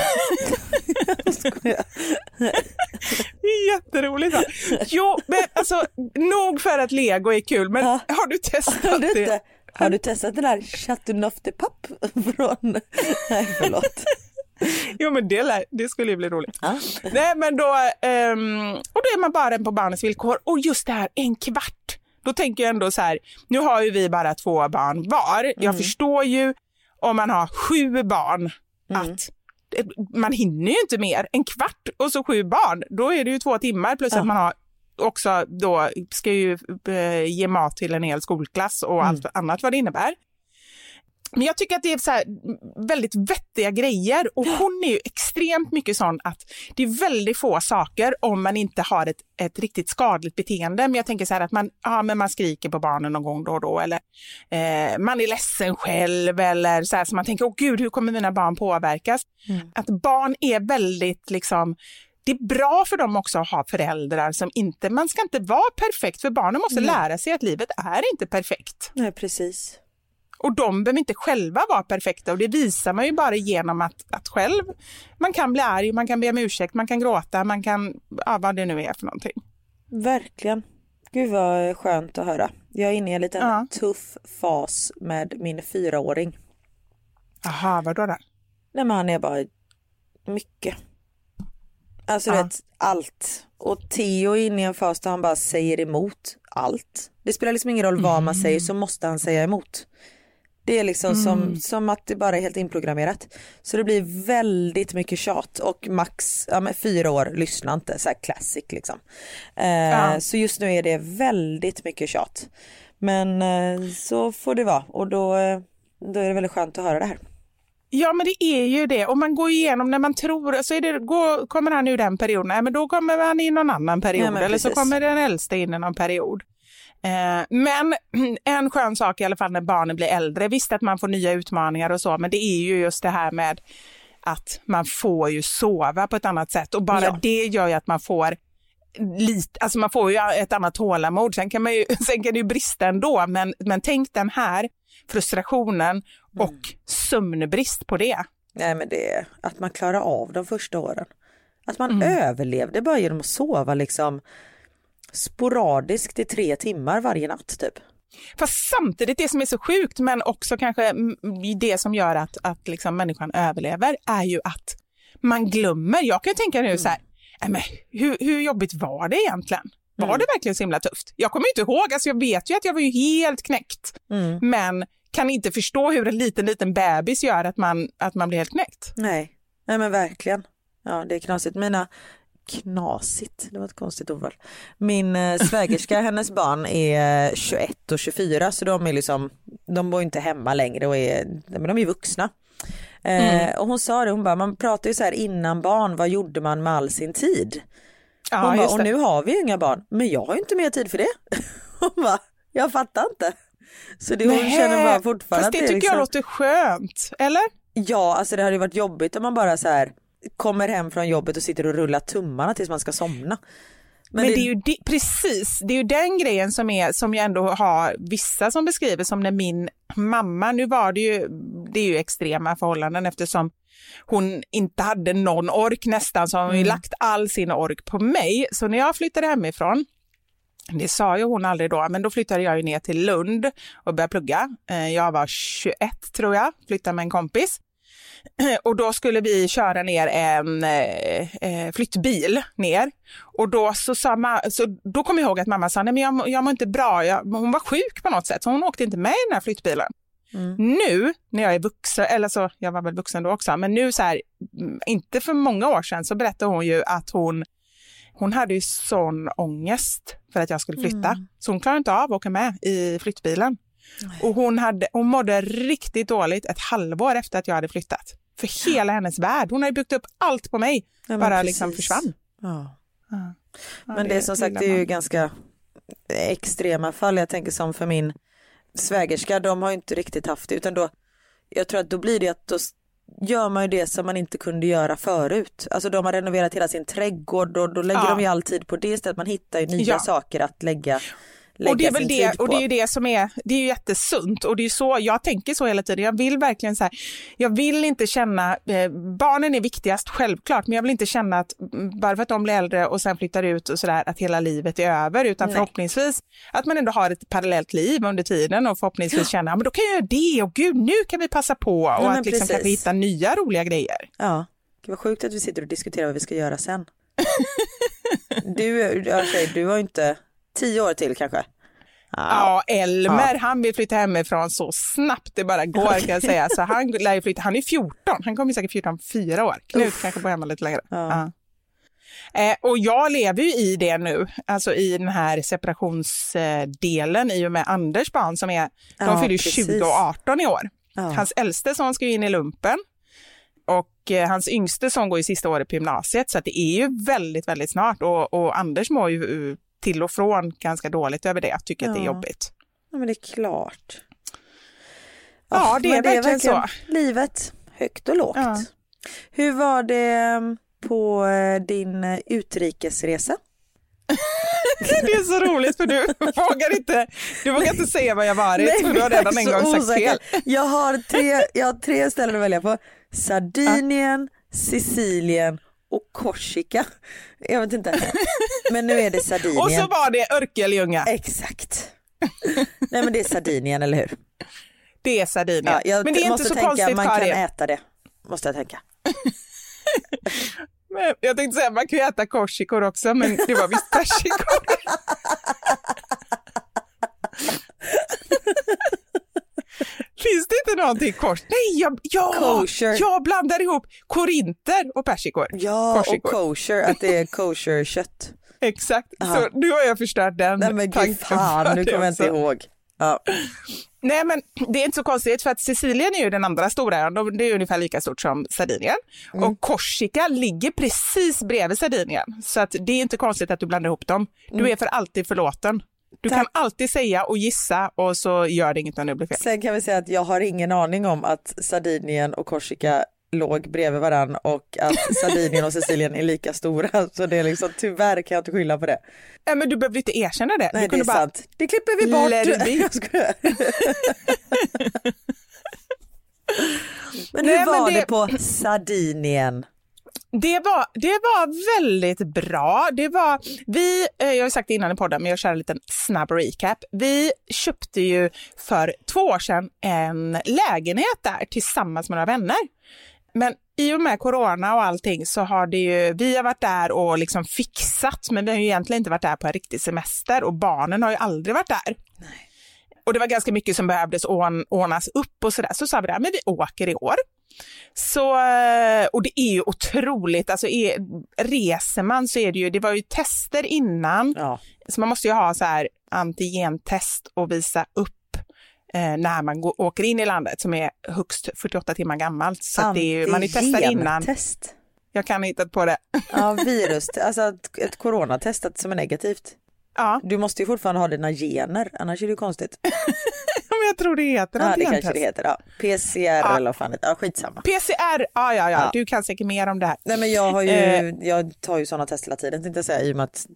Jätteroligt. Jo, men alltså nog för att Lego är kul, men har du testat det? Har du testat den där Chateauneuf-de-Pape från... Nej, förlåt. Jo, men det skulle ju bli roligt. Nej, men då och då är man bara på barnens villkor, och just det här 1 kvart. Då tänker jag ändå så här, nu har ju vi bara 2 barn var. Jag förstår ju om man har 7 barn att man hinner ju inte mer. 1 kvart och så 7 barn. Då är det ju 2 timmar plus att man har också då ska ju ge mat till en hel skolklass och allt annat vad det innebär. Men jag tycker att det är så här väldigt vettiga grejer, och hon är ju extremt mycket sån att det är väldigt få saker om man inte har ett riktigt skadligt beteende. Men jag tänker så här att man skriker på barnen någon gång då och då, eller man är ledsen själv, eller så här, så man tänker, åh gud, hur kommer mina barn påverkas? Att barn är väldigt liksom det är bra för dem också att ha föräldrar som inte, man ska inte vara perfekt, för barnen måste lära sig att livet är inte perfekt. Nej, precis. Och de behöver inte själva vara perfekta, och det visar man ju bara genom att själv, man kan bli arg, man kan be om ursäkt, man kan gråta, man kan, vad det nu är för någonting. Verkligen. Gud vad skönt att höra. Jag är inne i en liten tuff fas med min 4-åring. Jaha, vadå då? Nej, men han är bara mycket. Alltså rätt allt. Och Theo är inne i en fas där han bara säger emot allt. Det spelar liksom ingen roll vad man säger, så måste han säga emot. Det är liksom som att det bara är helt inprogrammerat. Så det blir väldigt mycket tjat. Och Max, med 4 år, lyssnar inte. Så här classic liksom. Så just nu är det väldigt mycket tjat. Men så får det vara. Och då är det väldigt skönt att höra det här. Ja, men det är ju det. Och man går igenom när man tror, så är det, kommer han ur den perioden. Nej, men då kommer han i någon annan period. Ja, eller så kommer den äldste in i någon period. Men en skön sak i alla fall när barnen blir äldre. Visst att man får nya utmaningar och så, men det är ju just det här med att man får ju sova på ett annat sätt. Och bara det gör ju att man får lite, alltså man får ju ett annat tålamod. Sen kan det ju brista ändå, men tänk den här frustrationen och sömnbrist på det. Nej, men det är att man klarar av de första åren. Att man överlevde bara genom att sova liksom sporadiskt i 3 timmar varje natt typ. Fast samtidigt, det som är så sjukt, men också kanske det som gör att liksom människan överlever, är ju att man glömmer. Jag kan tänka nu så här, men hur jobbigt var det egentligen? Var det verkligen så himla tufft? Jag kommer inte ihåg, alltså jag vet ju att jag var ju helt knäckt. Men kan inte förstå hur en liten bebis gör att man blir helt knäckt. Nej, men verkligen. Ja, det är knasigt. Knasigt, det var ett konstigt ordval. Min svägerska, hennes barn är 21 och 24, så de är liksom, de bor inte hemma längre och men de är vuxna. Och hon sa det, hon bara, man pratar ju så här innan barn, vad gjorde man med all sin tid? Hon bara, och nu har vi ju inga barn, men jag har ju inte mer tid för det. Hon bara, jag fattar inte. Så det hon känner bara fortfarande. Fast det tycker jag låter skönt, eller? Ja, alltså det hade ju varit jobbigt om man bara så här kommer hem från jobbet och sitter och rullar tummarna tills man ska somna. Men det är ju precis, det är ju den grejen som jag ändå har vissa som beskriver som när min mamma, nu var det är ju extrema förhållanden eftersom hon inte hade någon ork nästan, så hon ju lagt all sin ork på mig. Så när jag flyttade hemifrån, det sa ju hon aldrig då, men då flyttade jag ju ner till Lund och började plugga. Jag var 21 tror jag, flyttade med en kompis. Och då skulle vi köra ner en flyttbil ner. Och då då kom jag ihåg att mamma sa, nej men jag mår inte bra. Hon var sjuk på något sätt, så hon åkte inte med i den här flyttbilen. Nu när jag är vuxen, eller så jag var väl vuxen då också, men nu så här, inte för många år sedan, så berättade hon ju att hon hade ju sån ångest för att jag skulle flytta. Så hon klarade inte av att åka med i flyttbilen. Och hon mådde riktigt dåligt ett halvår efter att jag hade flyttat. För hela hennes värld. Hon hade byggt upp allt på mig. Bara liksom försvann. Ja, men det är som sagt, det är ju ganska extrema fall. Jag tänker som för min svägerska, de har ju inte riktigt haft det. Utan då, jag tror att då blir det att då gör man ju det som man inte kunde göra förut. Alltså de har renoverat hela sin trädgård och då lägger de ju all tid på det istället. Man hittar ju nya saker att lägga och det är väl det, och det är ju det som är, det är ju jättesunt, och det är ju så, jag tänker så hela tiden, jag vill verkligen så här, jag vill inte känna, barnen är viktigast självklart, men jag vill inte känna att bara för att de blir äldre och sen flyttar ut och sådär, att hela livet är över, utan förhoppningsvis att man ändå har ett parallellt liv under tiden och förhoppningsvis känna, men då kan jag göra det, och gud, nu kan vi passa på, och att liksom kanske hitta nya roliga grejer. Ja, det var sjukt att vi sitter och diskuterar vad vi ska göra sen. Du har inte 10 år till kanske. Ja, Elmer, han vill flytta hemifrån så snabbt det bara går, kan jag säga. Så han lär ju flytta, han är 14, han kommer säkert 14 om 4 år. Knut kanske bor hemma lite längre. Och jag lever ju i det nu, alltså i den här separationsdelen i och med Anders barn som är, de fyller 20 och 18 i år. Hans äldste son ska ju in i lumpen. Och hans yngste son går i sista året på gymnasiet, så att det är ju väldigt, väldigt snart. Och Anders mår ju till och från ganska dåligt över det. Jag tycker att det är jobbigt. Ja, men det är klart. Ja, det är verkligen så. Livet, högt och lågt. Ja. Hur var det på din utrikesresa? Det är så roligt för du vågar inte säga vad jag varit. Nej, för du har redan en gång sagt fel. Jag har tre ställen att välja på. Sardinien, Sicilien och Korsika. Jag vet inte. Men nu är det Sardinien. Och så var det Örkelljunga. Exakt. Nej, men det är Sardinien, eller hur? Det är Sardinien. Ja, men det är inte så konstigt, man kan äta det. Måste jag tänka. Men jag tänkte säga man kan ju äta korsikor också, men det var visst persikor. Finns det inte någonting Nej, jag blandar ihop korinter och persikor. Ja, korsikor. Och kosher, att det är kosher-kött. Exakt, så nu har jag förstört den. Nej, men gud, fan, nu kommer jag inte ihåg. Ja. Nej, men det är inte så konstigt för att Sicilien är ju den andra stora ön. Det är ungefär lika stort som Sardinien. Och Korsika ligger precis bredvid Sardinien. Så att det är inte konstigt att du blandar ihop dem. Du är för alltid förlåten. Du kan alltid säga och gissa och så gör det inget när det blir fel. Sen kan vi säga att jag har ingen aning om att Sardinien och Korsika låg bredvid varann och att Sardinien och Sicilien är lika stora. Så det är liksom, tyvärr kan jag inte skylla på det. Nej, men du behöver inte erkänna det. Nej, det är sant. Det klipper vi bort. Men hur var det på Sardinien? Det var väldigt bra. Jag har sagt det innan i podden, men jag kör en liten snabb recap. Vi köpte ju för 2 år sedan en lägenhet där tillsammans med några vänner. Men i och med corona och allting så har vi har varit där och liksom fixat, men vi har ju egentligen inte varit där på en riktig semester och barnen har ju aldrig varit där. Nej. Och det var ganska mycket som behövdes ordnas upp och sådär. Så sa vi där, men vi åker i år. Så, och det är ju otroligt, alltså reser man så är det var ju tester innan. Ja. Så man måste ju ha så här antigentest och visa upp när man åker in i landet som är högst 48 timmar gammalt. Så att man är testad innan. Jag kan ha hittat på det. Ja, virus, alltså ett coronatestat som är negativt. Ja. Du måste ju fortfarande ha dina gener, annars är det konstigt. Men jag tror det heter det kanske det heter, ja. PCR eller vad fan det är, skitsamma. PCR, ja, du kan säkert mer om det här. Nej, men jag tar ju sådana test hela tiden, tänkte jag säga, i och med att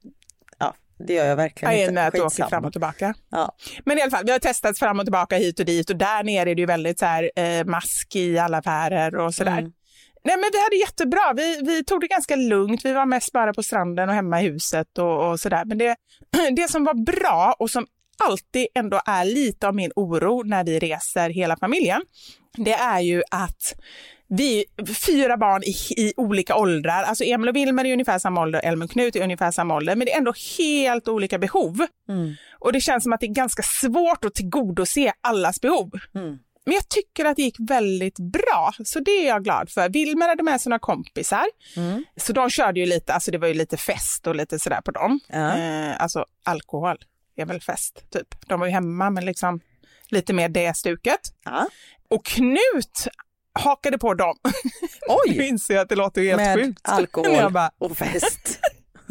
det gör jag verkligen inte. När du åker fram och tillbaka. Ja. Men i alla fall, vi har testat fram och tillbaka hit och dit och där nere är det ju väldigt så här mask i alla affärer och sådär. Nej, men vi hade jättebra. Vi tog det ganska lugnt. Vi var mest bara på stranden och hemma i huset och sådär. Men det som var bra och som alltid ändå är lite av min oro när vi reser hela familjen, det är ju att vi 4 barn i olika åldrar. Alltså Emil och Wilmer är ungefär samma ålder, Elmer och Knut är ungefär samma ålder, men det är ändå helt olika behov. Och det känns som att det är ganska svårt att tillgodose allas behov. Men jag tycker att det gick väldigt bra, så det är jag glad för. Wilmer hade med sina kompisar, så de körde ju lite, alltså det var ju lite fest och lite sådär på dem. Alltså alkohol är väl fest, typ. De var ju hemma, men liksom lite mer det stuket. Och Knut hakade på dem. Oj! Nu inser jag att det låter helt med sjukt. Alkohol och fest.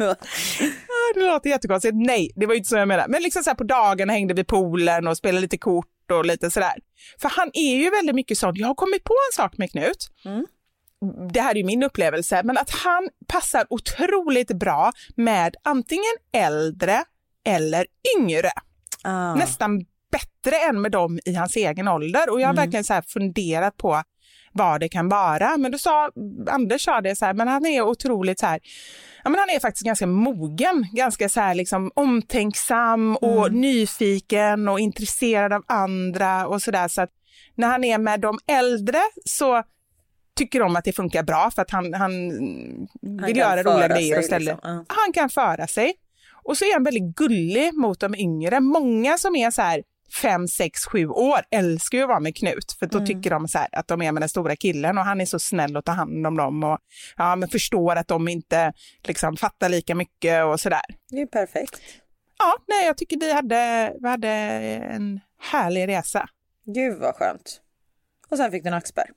Det låter jättekonstigt. Nej, det var ju inte så jag menade. Men liksom så här på dagen hängde vi poolen och spelade lite kort och lite sådär. För han är ju väldigt mycket sånt. Jag har kommit på en sak med Knut. Det här är ju min upplevelse. Men att han passar otroligt bra med antingen äldre eller yngre. Nästan bättre än med dem i hans egen ålder. Och jag har verkligen så här funderat på vad det kan vara. Men då Anders sa det så här, men han är otroligt så här, ja, men han är faktiskt ganska mogen, ganska så här liksom omtänksam och nyfiken och intresserad av andra och sådär. Så att när han är med de äldre så tycker de att det funkar bra för att han vill göra roliga grejer och ställa. Liksom. Han kan föra sig. Och så är han väldigt gullig mot de yngre. Många som är så här 5, 6, 7 år älskar ju att vara med Knut. För då tycker de så här att de är med den stora killen och han är så snäll att ta hand om dem. Och men förstår att de inte liksom fattar lika mycket och sådär. Det är perfekt. Ja, nej, jag tycker vi hade en härlig resa. Gud vad skönt. Och sen fick du en axbär.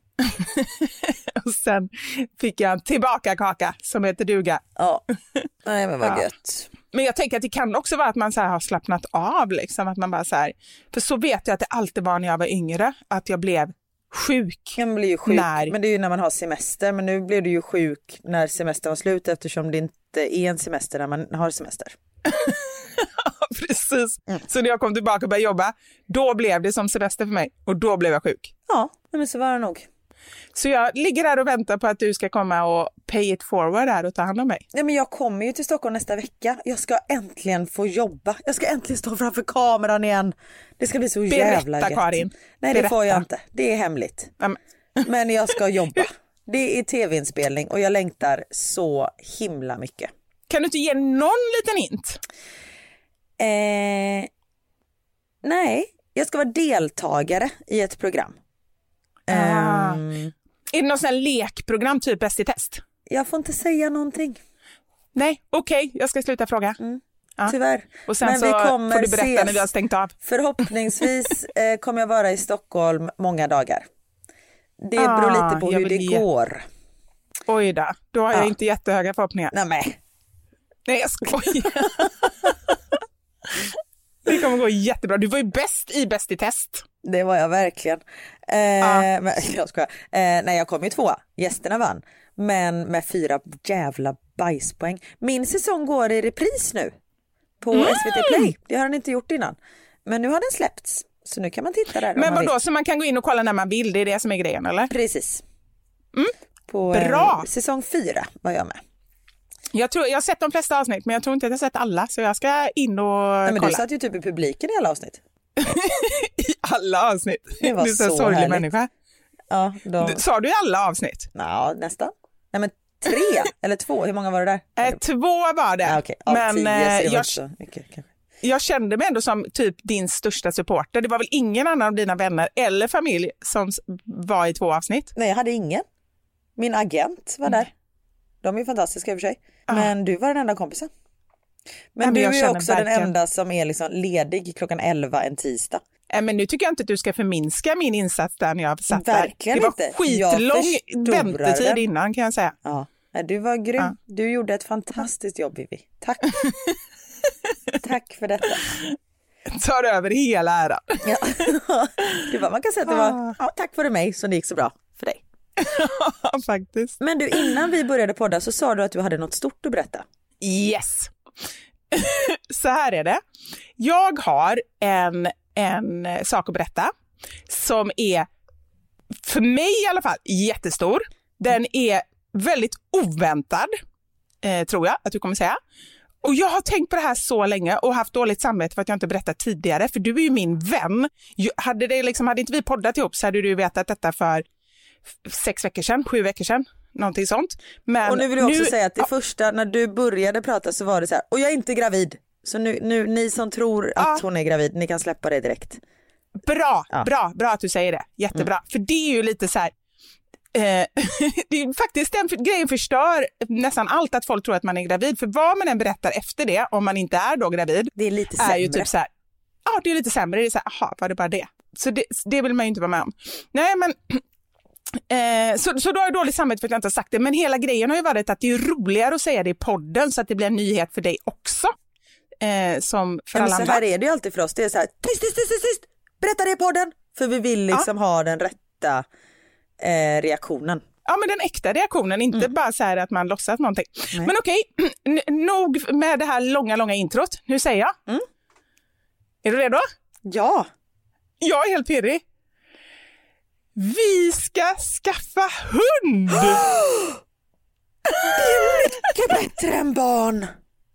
Och sen fick jag en tillbaka kaka som heter duga. Ja, nej men vad gött. Men jag tänker att det kan också vara att man så här har slappnat av liksom, att man bara så här, för så vet jag att det alltid var när jag var yngre att jag blev sjuk. Man blir ju sjuk, men det är ju när man har semester. Men nu blev du ju sjuk när semestern var slut eftersom det inte är en semester när man har semester. Precis. Så när jag kom tillbaka och började jobba, då blev det som semester för mig och då blev jag sjuk. Ja, men så var det nog. Så jag ligger där och väntar på att du ska komma och pay it forward här och ta hand om mig. Nej, men jag kommer ju till Stockholm nästa vecka. Jag ska äntligen få jobba. Jag ska äntligen stå framför kameran igen. Det ska bli så jävla gött. Karin. Nej, det får jag inte. Det är hemligt. Men jag ska jobba. Det är tv-inspelning och jag längtar så himla mycket. Kan du inte ge någon liten hint? Nej, jag ska vara deltagare i ett program. Är det någon sån här lekprogram typ Bäst i test? Jag får inte säga någonting. Nej, okej. Jag ska sluta fråga. Ja. Tyvärr. Och sen men så får du berätta när vi har stängt av. Förhoppningsvis kommer jag vara i Stockholm många dagar. Det beror lite på hur det går. Oj då har jag inte jättehöga förhoppningar. Nej, jag skojar. Det kommer gå jättebra. Du var ju bäst i test. Det var jag verkligen. Men jag skojar. Nej, jag kom ju 2. Gästerna vann. Men med 4 jävla bajspoäng. Min säsong går i repris nu. På SVT Play. Det har den inte gjort innan. Men nu har den släppts. Så nu kan man titta där. Men vadå, så man kan gå in och kolla när man vill? Det är det som är grejen, eller? Precis. På bra. Säsong 4 var jag med. Jag har sett de flesta avsnitt, men jag tror inte att jag har sett alla. Så jag ska in och men kolla. Du satt ju typ i publiken i alla avsnitt. I alla avsnitt? Det var du är så sorglig härligt. Människa. Ja, sa du i alla avsnitt? Ja, nästan. Nej, men 3 eller 2. Hur många var det där? 2 var det. Okay. Men 10, så jag kände mig ändå som typ din största supporter. Det var väl ingen annan av dina vänner eller familj som var i 2 avsnitt? Nej, jag hade ingen. Min agent var där. De är fantastiska i och för sig. Men du var den enda kompisen. Men du är ju också verkligen den enda som är liksom ledig klockan 11 en tisdag. Men nu tycker jag inte att du ska förminska min insats där när jag satt verkligen där. Det var inte. skitlång väntetid innan, kan jag säga. Ja, du var grym. Ja. Du gjorde ett fantastiskt jobb, Vivi. Tack. Tack för detta. Tar över hela äran. Ja. Man kan säga att det var tack för mig som det gick så bra för dig. Ja, faktiskt. Men du, innan vi började podda så sa du att du hade något stort att berätta. Yes. Så här är det. Jag har en sak att berätta som är, för mig i alla fall, jättestor. Den är väldigt oväntad, tror jag att du kommer säga. Och jag har tänkt på det här så länge och haft dåligt samvete för att jag inte berättat tidigare. För du är ju min vän. Hade inte vi poddat ihop så hade du vetat detta för 6 veckor sedan, 7 veckor sedan. Någonting sånt. Men och nu vill jag också säga att det första, när du började prata så var det så här, och jag är inte gravid. Så nu ni som tror att hon är gravid, ni kan släppa det direkt. Bra att du säger det. Jättebra. För det är ju lite så här, det är faktiskt den grejen förstör nästan allt att folk tror att man är gravid. För vad man än berättar efter det, om man inte är då gravid, det är lite sämre. Är ju typ så här, det är lite sämre. Det är så här, var det bara det? Så det vill man ju inte vara med om. Nej, men så då har jag dåligt samvete för att jag inte har sagt det. Men hela grejen har ju varit att det är roligare att säga det i podden så att det blir en nyhet för dig också. Som för alla andra. Så här är det ju alltid för oss. Det är så här, tyst, berätta det i podden. För vi vill liksom ha den rätta reaktionen. Ja, men den äkta reaktionen, inte bara så här att man låtsas någonting. Nej. Men okej, nog med det här långa introt. Nu säger jag. Är du redo? Ja. Jag är helt pirrig. Vi ska skaffa hund! Det är mycket bättre än barn.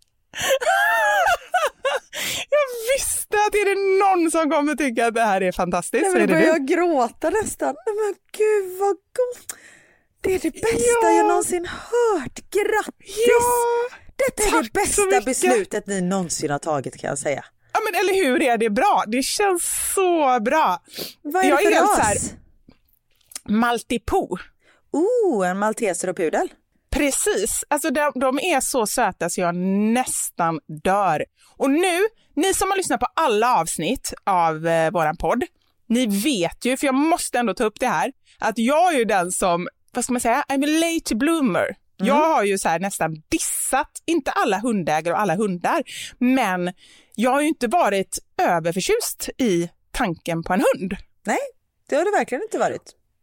Jag visste att det är någon som kommer tycka att det här är fantastiskt. Nej, men då börjar jag gråta nästan. Nej, men gud vad gott. Det är det bästa jag någonsin hört. Grattis! Ja, detta är det bästa beslutet ni någonsin har tagit, kan jag säga. Ja, men eller hur är det bra? Det känns så bra. Vad är det för ras? Så här, Maltipoo. En malteser och pudel. Precis, alltså de är så söta så jag nästan dör. Och nu, ni som har lyssnat på alla avsnitt av våran podd, ni vet ju, för jag måste ändå ta upp det här, att jag är ju den som, vad ska man säga, I'm a late bloomer. Jag har ju så här nästan dissat, inte alla hundägare och alla hundar, men jag har ju inte varit överförtjust i tanken på en hund. Nej, det har det verkligen inte varit.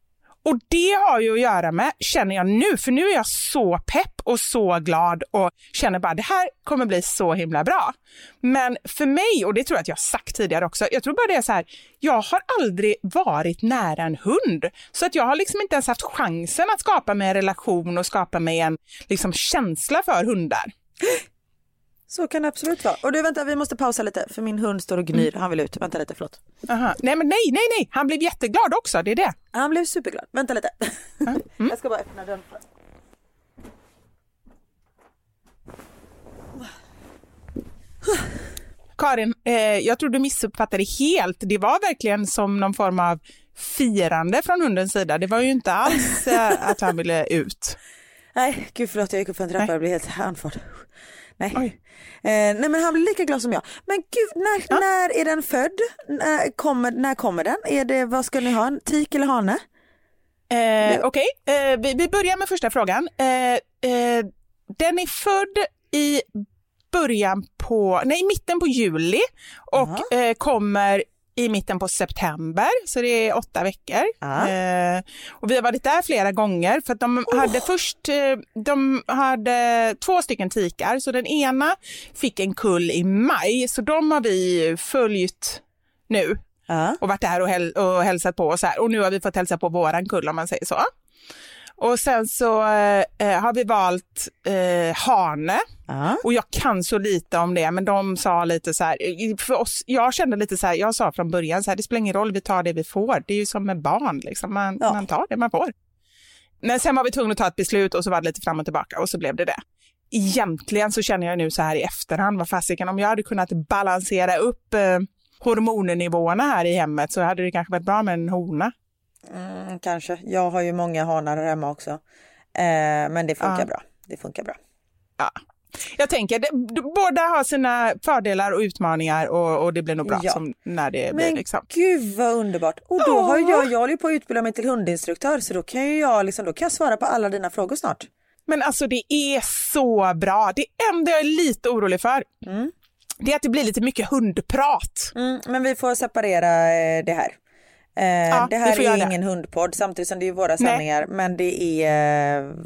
Och det har ju att göra med, känner jag nu, för nu är jag så pepp och så glad och känner bara det här kommer bli så himla bra. Men för mig, och det tror jag att jag har sagt tidigare också, jag tror bara det är så här, jag har aldrig varit nära en hund. Så att jag har liksom inte ens haft chansen att skapa mig en relation och skapa mig en liksom känsla för hundar. Så kan det absolut vara. Och du, vänta, vi måste pausa lite för min hund står och gnyr. Han vill ut. Vänta lite, förlåt. Aha. Nej, men nej. Han blev jätteglad också, det är det. Han blev superglad. Vänta lite. Jag ska bara öppna dörren. Karin, jag tror du missuppfattade helt. Det var verkligen som någon form av firande från hundens sida. Det var ju inte alls att han ville ut. Nej, gud förlåt, jag gick upp för en trappa och blev helt andfådd. Nej. Nej, men han blir lika glad som jag. Men gud, när är den född? När kommer den? Är det, vad ska ni ha? En tik eller hane? Okej, vi börjar med första frågan. Den är född i mitten på juli och kommer i mitten på september, så det är 8 veckor. Och vi har varit där flera gånger för att de hade 2 stycken tikar, så den ena fick en kull i maj, så de har vi följt nu och varit där och hälsat på och så här, och nu har vi fått hälsa på våran kull om man säger så. Och sen så har vi valt hane. Och jag kan så lite om det, men de sa lite så här, för oss, jag kände lite så här, jag sa från början så här, det spelar ingen roll, vi tar det vi får. Det är ju som med barn liksom, man tar det man får. Men sen var vi tvungna att ta ett beslut och så var det lite fram och tillbaka och så blev det. Egentligen så känner jag nu så här i efterhand, vad fasiken, om jag hade kunnat balansera upp hormonnivåerna här i hemmet så hade det kanske varit bra med en hona. Kanske. Jag har ju många hanar här hemma också. Men det funkar bra. Det funkar bra. Ja. Jag tänker, båda har sina fördelar och utmaningar och det blir nog bra som när det blir liksom. Men gud vad underbart. Och då har jag håller på att utbilda mig till hundinstruktör, så då kan ju jag liksom, då kan jag svara på alla dina frågor snart. Men alltså det är så bra. Det enda jag är lite orolig för det är att det blir lite mycket hundprat. Men vi får separera det här. Det här är ingen hundpodd samtidigt som det är våra sanningar. Men det är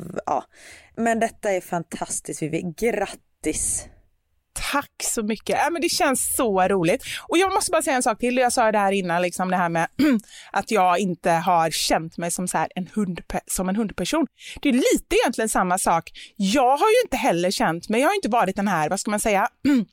men detta är fantastiskt, Vivi. Grattis. Tack så mycket. Men det känns så roligt. Och jag måste bara säga en sak till. Jag sa det här innan, liksom det här med att jag inte har känt mig som så här som en hundperson. Det är lite egentligen samma sak. Jag har ju inte heller känt mig. Jag har inte varit den här, vad ska man säga,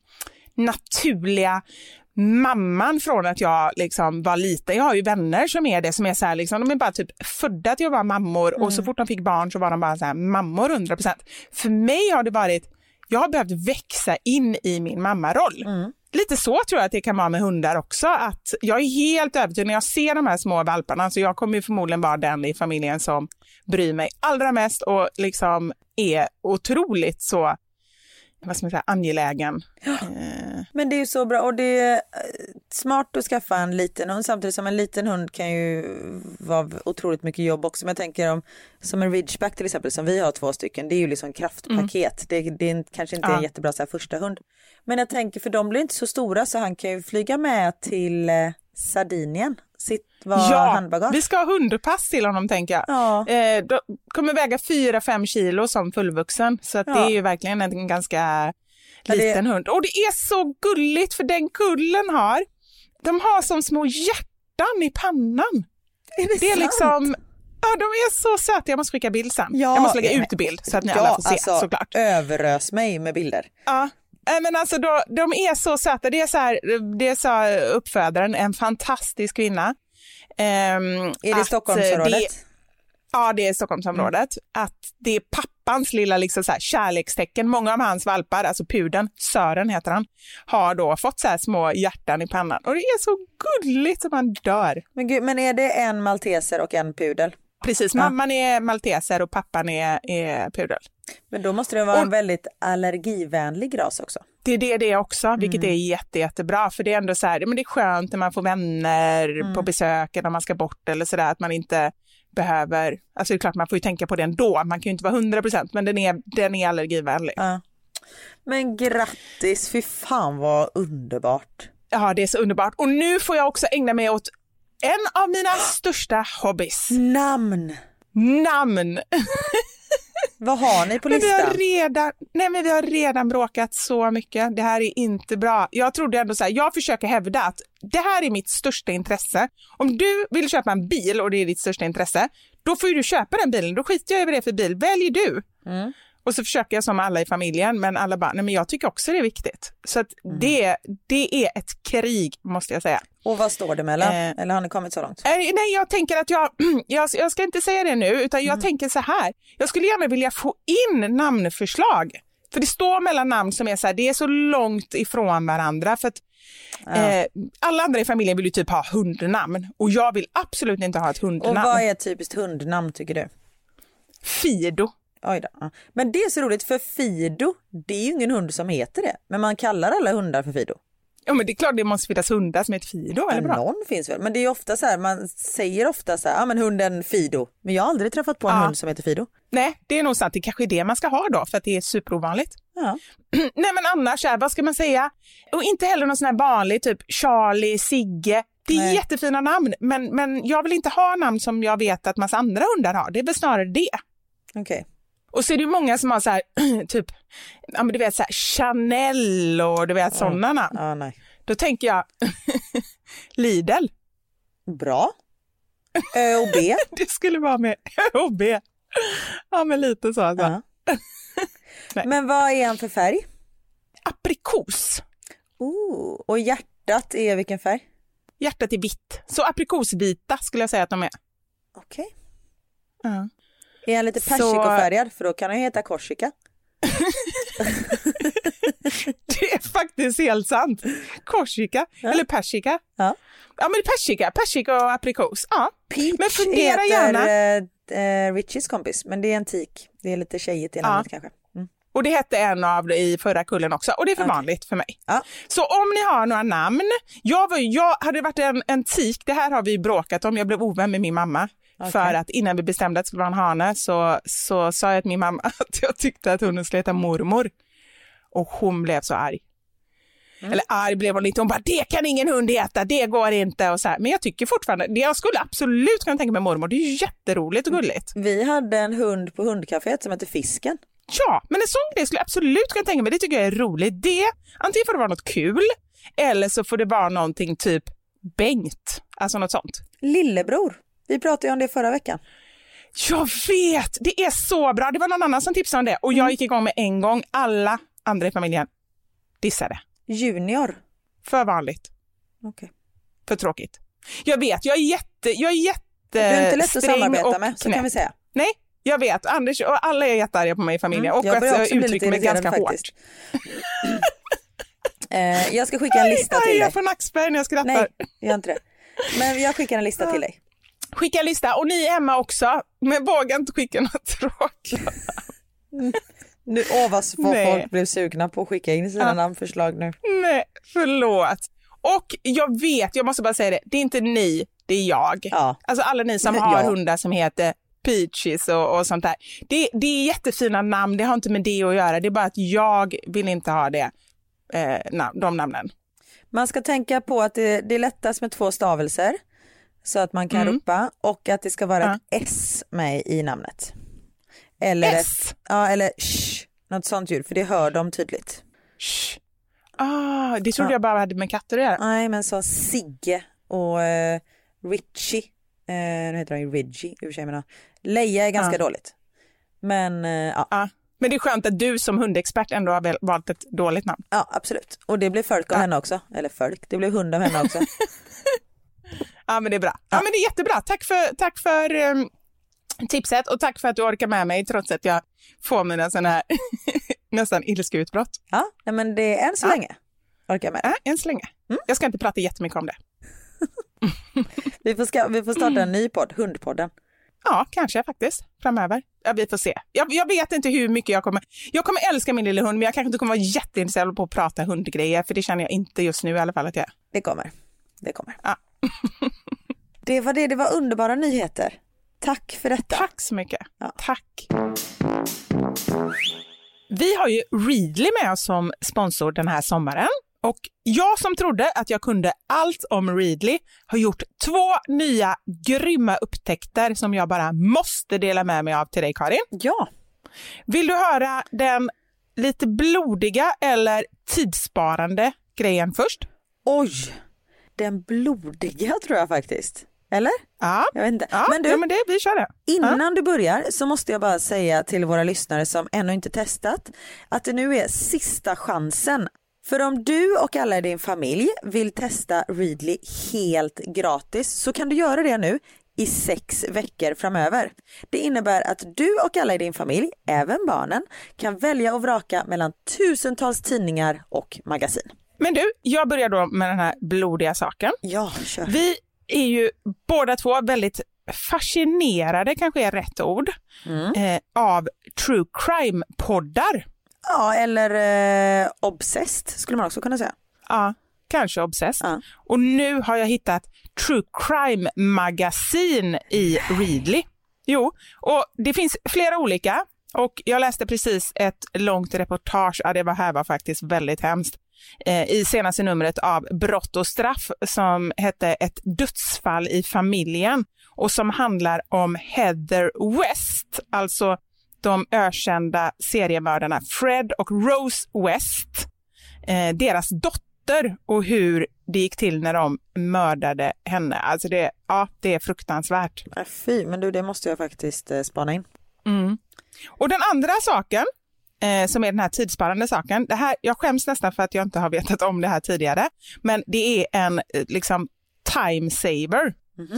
naturliga mamman från att jag liksom var liten. Jag har ju vänner som är det, som är så här liksom, de är bara typ födda till att vara mammor och så fort de fick barn så var de bara så här mammor 100%. För mig har det varit, jag har behövt växa in i min mammaroll. Lite så tror jag att det kan vara med hundar också, att jag är helt övertygad när jag ser de här små valparna, så jag kommer ju förmodligen vara den i familjen som bryr mig allra mest och liksom är otroligt så, vad ska man säga, angelägen. Men det är ju så bra, och det är smart att skaffa en liten hund, samtidigt som en liten hund kan ju vara otroligt mycket jobb också. Men jag tänker som en ridgeback till exempel, som vi har 2 stycken, det är ju liksom kraftpaket. Det är kanske inte en jättebra så här första hund. Men jag tänker, för de blir inte så stora, så han kan ju flyga med till Sardinien. Handbagage. Vi ska ha hundpass till honom, tänker jag. De kommer väga 4-5 kilo som fullvuxen, så att det är ju verkligen en ganska liten hund. Och det är så gulligt, för den kullen de har som små hjärtan i pannan. Är det är liksom, de är så söta. Jag måste skicka bild sen. Jag måste lägga ut bild så att ni alla får se, såklart. Överös mig med bilder. Ja. Men alltså de är så söta. Det sa uppfödaren, en fantastisk kvinna. Är det Stockholmsområdet? Ja, det är Stockholmsområdet. Att det är pappans lilla liksom så här kärlekstecken. Många av hans valpar, alltså pudeln, Sören heter han, har då fått så här små hjärtan i pannan. Och det är så gulligt som man dör. Men är det en malteser och en pudel? Precis, mamman är malteser och pappan är pudel. Men då måste det vara en väldigt allergivänlig ras också. Det är det också, vilket är jättebra. För det är ändå så här, men det är skönt när man får vänner på besök, när man ska bort eller sådär, att man inte behöver, alltså det är klart man får ju tänka på det ändå. Man kan ju inte vara 100%, men den är allergivänlig. Men grattis, fy fan vad underbart. Ja, det är så underbart. Och nu får jag också ägna mig åt En av mina största hobbys. Namn. Vad har ni på listan? Vi har redan bråkat så mycket. Det här är inte bra. Jag trodde ändå så här, jag försöker hävda att det här är mitt största intresse. Om du vill köpa en bil och det är ditt största intresse, då får ju du köpa den bilen. Då skiter jag över det för bil. Välj du. Och så försöker jag som alla i familjen, men alla bara, nej men jag tycker också det är viktigt. Så att det är ett krig, måste jag säga. Och vad står det mellan? Eller har ni kommit så långt? Nej, jag tänker att jag ska inte säga det nu, utan jag tänker så här. Jag skulle gärna vilja få in namnförslag. För det står mellan namn som är så här, det är så långt ifrån varandra. För att alla andra i familjen vill ju typ ha hundnamn. Och jag vill absolut inte ha ett hundnamn. Och vad är ett typiskt hundnamn tycker du? Fido. Oj då. Men det är så roligt, för Fido, det är ju ingen hund som heter det. Men man kallar alla hundar för Fido. Ja, men det är klart det måste finnas hundar som heter Fido, eller bra? Någon finns väl, men det är ju ofta så här, man säger ofta så här, ja men hunden Fido. Men jag har aldrig träffat på en hund som heter Fido. Nej, det är nog sant. Det kanske är det man ska ha då, för att det är superovanligt. Ja. Nej, men annars, vad ska man säga? Och inte heller någon sån här vanlig, typ Charlie, Sigge. Det är jättefina namn, men jag vill inte ha namn som jag vet att massa andra hundar har. Det är väl snarare det. Okej. Och så är det ju många som har så här, typ, ja men du vet så här, Chanel och du vet sådana namn. Ja, nej. Då tänker jag Lidl. Bra. Ö och B. Det skulle vara med Ö och B. Ja, men lite så. Alltså. Men vad är han för färg? Aprikos. Och hjärtat är vilken färg? Hjärtat är vitt. Så aprikosvita skulle jag säga att de är. Okej. Ja. Är han lite persikofärgad? För då kan han heta Korsika. Det är faktiskt helt sant. Korsika, eller persika. Ja, men persika och aprikos. Ja. Peach men fundera gärna. Richies kompis, men det är en tik. Det är lite tjejigt i namnet kanske. Och det hette en av i förra kullen också. Och det är för vanligt för mig. Ja. Så om ni har några namn. Jag hade varit en tik. Det här har vi bråkat om. Jag blev ovän med min mamma. Okay. För att innan vi bestämde att det skulle vara en hane så sa jag till min mamma att jag tyckte att hunden skulle heta mormor. Och hon blev så arg. Eller arg blev hon lite. Hon bara, det kan ingen hund heta, det går inte. Och så här. Men jag tycker fortfarande, jag skulle absolut kunna tänka mig mormor. Det är ju jätteroligt och gulligt. Vi hade en hund på hundcaféet som heter Fisken. Ja, men en sån grej skulle jag absolut kunna tänka mig. Det tycker jag är roligt. Antingen får det vara något kul. Eller så får det vara någonting typ Bengt. Alltså något sånt. Lillebror. Vi pratade ju om det förra veckan. Jag vet, det är så bra. Det var någon annan som tipsade om det. Och jag gick igång med en gång. Alla andra i familjen dissade. Junior. För vanligt. Okej. För tråkigt. Jag vet, jag är jätte du är inte lätt att samarbeta med, så kan vi säga. Nej, jag vet. Anders och alla är jättearga på mig i familjen. Och att jag uttrycker mig ganska hårt. Jag ska skicka en lista till dig. Jag får nackspärr när jag skrattar. Nej, jag gör inte det. Men jag skickar en lista till dig. Skicka en lista, och ni Emma också. Men våga inte skicka något tråkigt. Nu, vad folk blev sugna på att skicka in sina namnförslag nu. Nej, förlåt. Och jag måste bara säga det. Det är inte ni, det är jag. Ja. Alltså alla ni som har hundar som heter Peaches och sånt där. Det är jättefina namn, det har inte med det att göra. Det är bara att jag vill inte ha det, de namnen. Man ska tänka på att det är lättast med 2 stavelser. Så att man kan ropa, och att det ska vara ett S med i namnet. Eller S? Eller sh, något sånt ljud, för det hör de tydligt. Sh. Det trodde jag bara hade med katter att göra. Nej, men så Sigge och Richie, nu heter han ju Reggie, Leia är ganska dåligt. Men men det är skönt att du som hundexpert ändå har valt ett dåligt namn. Ja, absolut. Och det blev folk av henne också. Eller det blev hund av henne också. Ja, men det är bra. Ja, men det är jättebra. Tack för tipset, och tack för att du orkar med mig trots att jag får mina sådana här nästan ilskeutbrott. Ja, men det är än så länge. Orkar med det. Ja, än så länge. Jag ska inte prata jättemycket om det. Vi får starta en ny podd, Hundpodden. Ja, kanske faktiskt framöver. Ja, vi får se. Jag vet inte hur mycket jag kommer älska min lilla hund, men jag kanske inte kommer vara jätteintresserad på att prata hundgrejer, för det känner jag inte just nu i alla fall att jag är. Det kommer. Ja. Det var underbara nyheter. Tack för detta. Tack så mycket. Ja. Tack. Vi har ju Readly med oss som sponsor den här sommaren. Och jag som trodde att jag kunde allt om Readly har gjort 2 nya grymma upptäckter som jag bara måste dela med mig av till dig, Karin. Ja. Vill du höra den lite blodiga eller tidssparande grejen först? Oj, den blodiga tror jag faktiskt. Eller? Ja. Jag vet inte. Ja, men du, vi kör det. Innan du börjar så måste jag bara säga till våra lyssnare som ännu inte testat att det nu är sista chansen. För om du och alla i din familj vill testa Readly helt gratis så kan du göra det nu i 6 veckor framöver. Det innebär att du och alla i din familj, även barnen, kan välja och vraka mellan tusentals tidningar och magasin. Men du, jag börjar då med den här blodiga saken. Ja, kör. Vi är ju båda två väldigt fascinerade, kanske är rätt ord, av true crime-poddar. Ja, eller obsessed skulle man också kunna säga. Ja, kanske obsessed. Ja. Och nu har jag hittat true crime-magasin i Readly. Jo, och det finns flera olika. Och jag läste precis ett långt reportage, det var faktiskt väldigt hemskt, i senaste numret av Brott och straff som hette Ett dödsfall i familjen och som handlar om Heather West, alltså de ökända seriemördarna Fred och Rose West, deras dotter och hur det gick till när de mördade henne. Alltså det är fruktansvärt. Fy, men du, det måste jag faktiskt spana in. Mm. Och den andra saken som är den här tidssparande saken, det här, jag skäms nästan för att jag inte har vetat om det här tidigare, men det är en liksom time saver.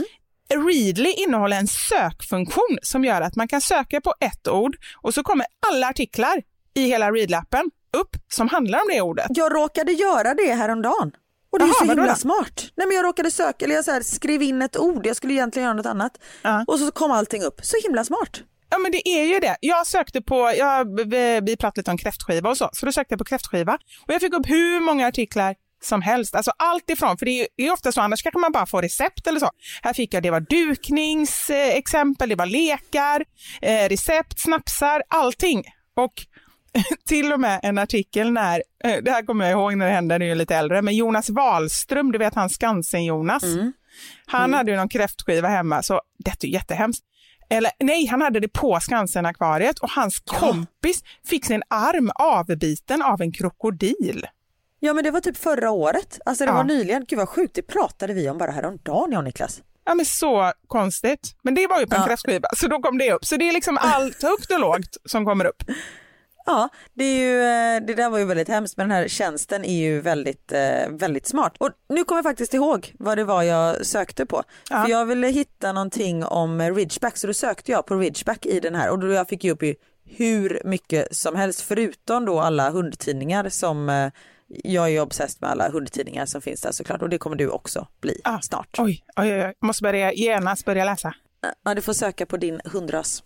Readly innehåller en sökfunktion som gör att man kan söka på ett ord och så kommer alla artiklar i hela Readly-appen upp som handlar om det ordet. Jag råkade göra det häromdagen. Och det är så himla smart. Nej, men jag råkade söka, eller jag skrev in ett ord, jag skulle egentligen göra något annat. Och så kom allting upp. Så himla smart. Ja, men det är ju det. Jag sökte på, vi pratade lite om kräftskiva och så då sökte jag på kräftskiva och jag fick upp hur många artiklar som helst. Alltså allt ifrån, för det är ofta så, annars kan man bara få recept eller så. Här fick jag, det var dukningsexempel, det var lekar, recept, snapsar, allting. Och till och med en artikel när, det här kommer jag ihåg när det hände, det är ju lite äldre, men Jonas Wahlström, du vet han Skansen-Jonas. Han hade ju någon kräftskiva hemma, så det är jättehemskt. Eller nej, han hade det på Skansen-akvariet och hans kompis fick sin arm avbiten av en krokodil. Ja, men det var typ förra året. Alltså det var nyligen. Gud vad sjukt, det pratade vi om bara häromdagen, jag och Niklas. Ja, men så konstigt. Men det var ju på en kräftskiva, så då kom det upp. Så det är liksom allt högt och lågt som kommer upp. Ja, det där var ju väldigt hemskt, men den här tjänsten är ju väldigt, väldigt smart. Och nu kommer jag faktiskt ihåg vad det var jag sökte på. Ja. För jag ville hitta någonting om Ridgeback, så då sökte jag på Ridgeback i den här. Och då jag fick ju upp i hur mycket som helst, förutom då alla hundtidningar som... Jag är ju obsessed med alla hundtidningar som finns där såklart, och det kommer du också bli snart. Oj, jag måste genast börja läsa. Ja, du får söka på din hundras.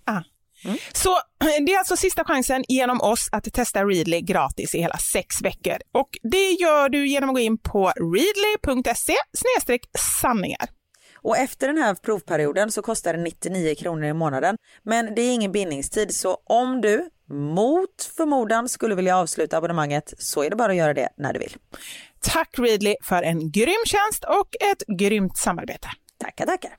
Så det är alltså sista chansen genom oss att testa Readly gratis i hela 6 veckor. Och det gör du genom att gå in på readly.se/sanningar. Och efter den här provperioden så kostar det 99 kronor i månaden. Men det är ingen bindningstid, så om du mot förmodan skulle vilja avsluta abonnemanget så är det bara att göra det när du vill. Tack Readly för en grym tjänst och ett grymt samarbete. Tackar.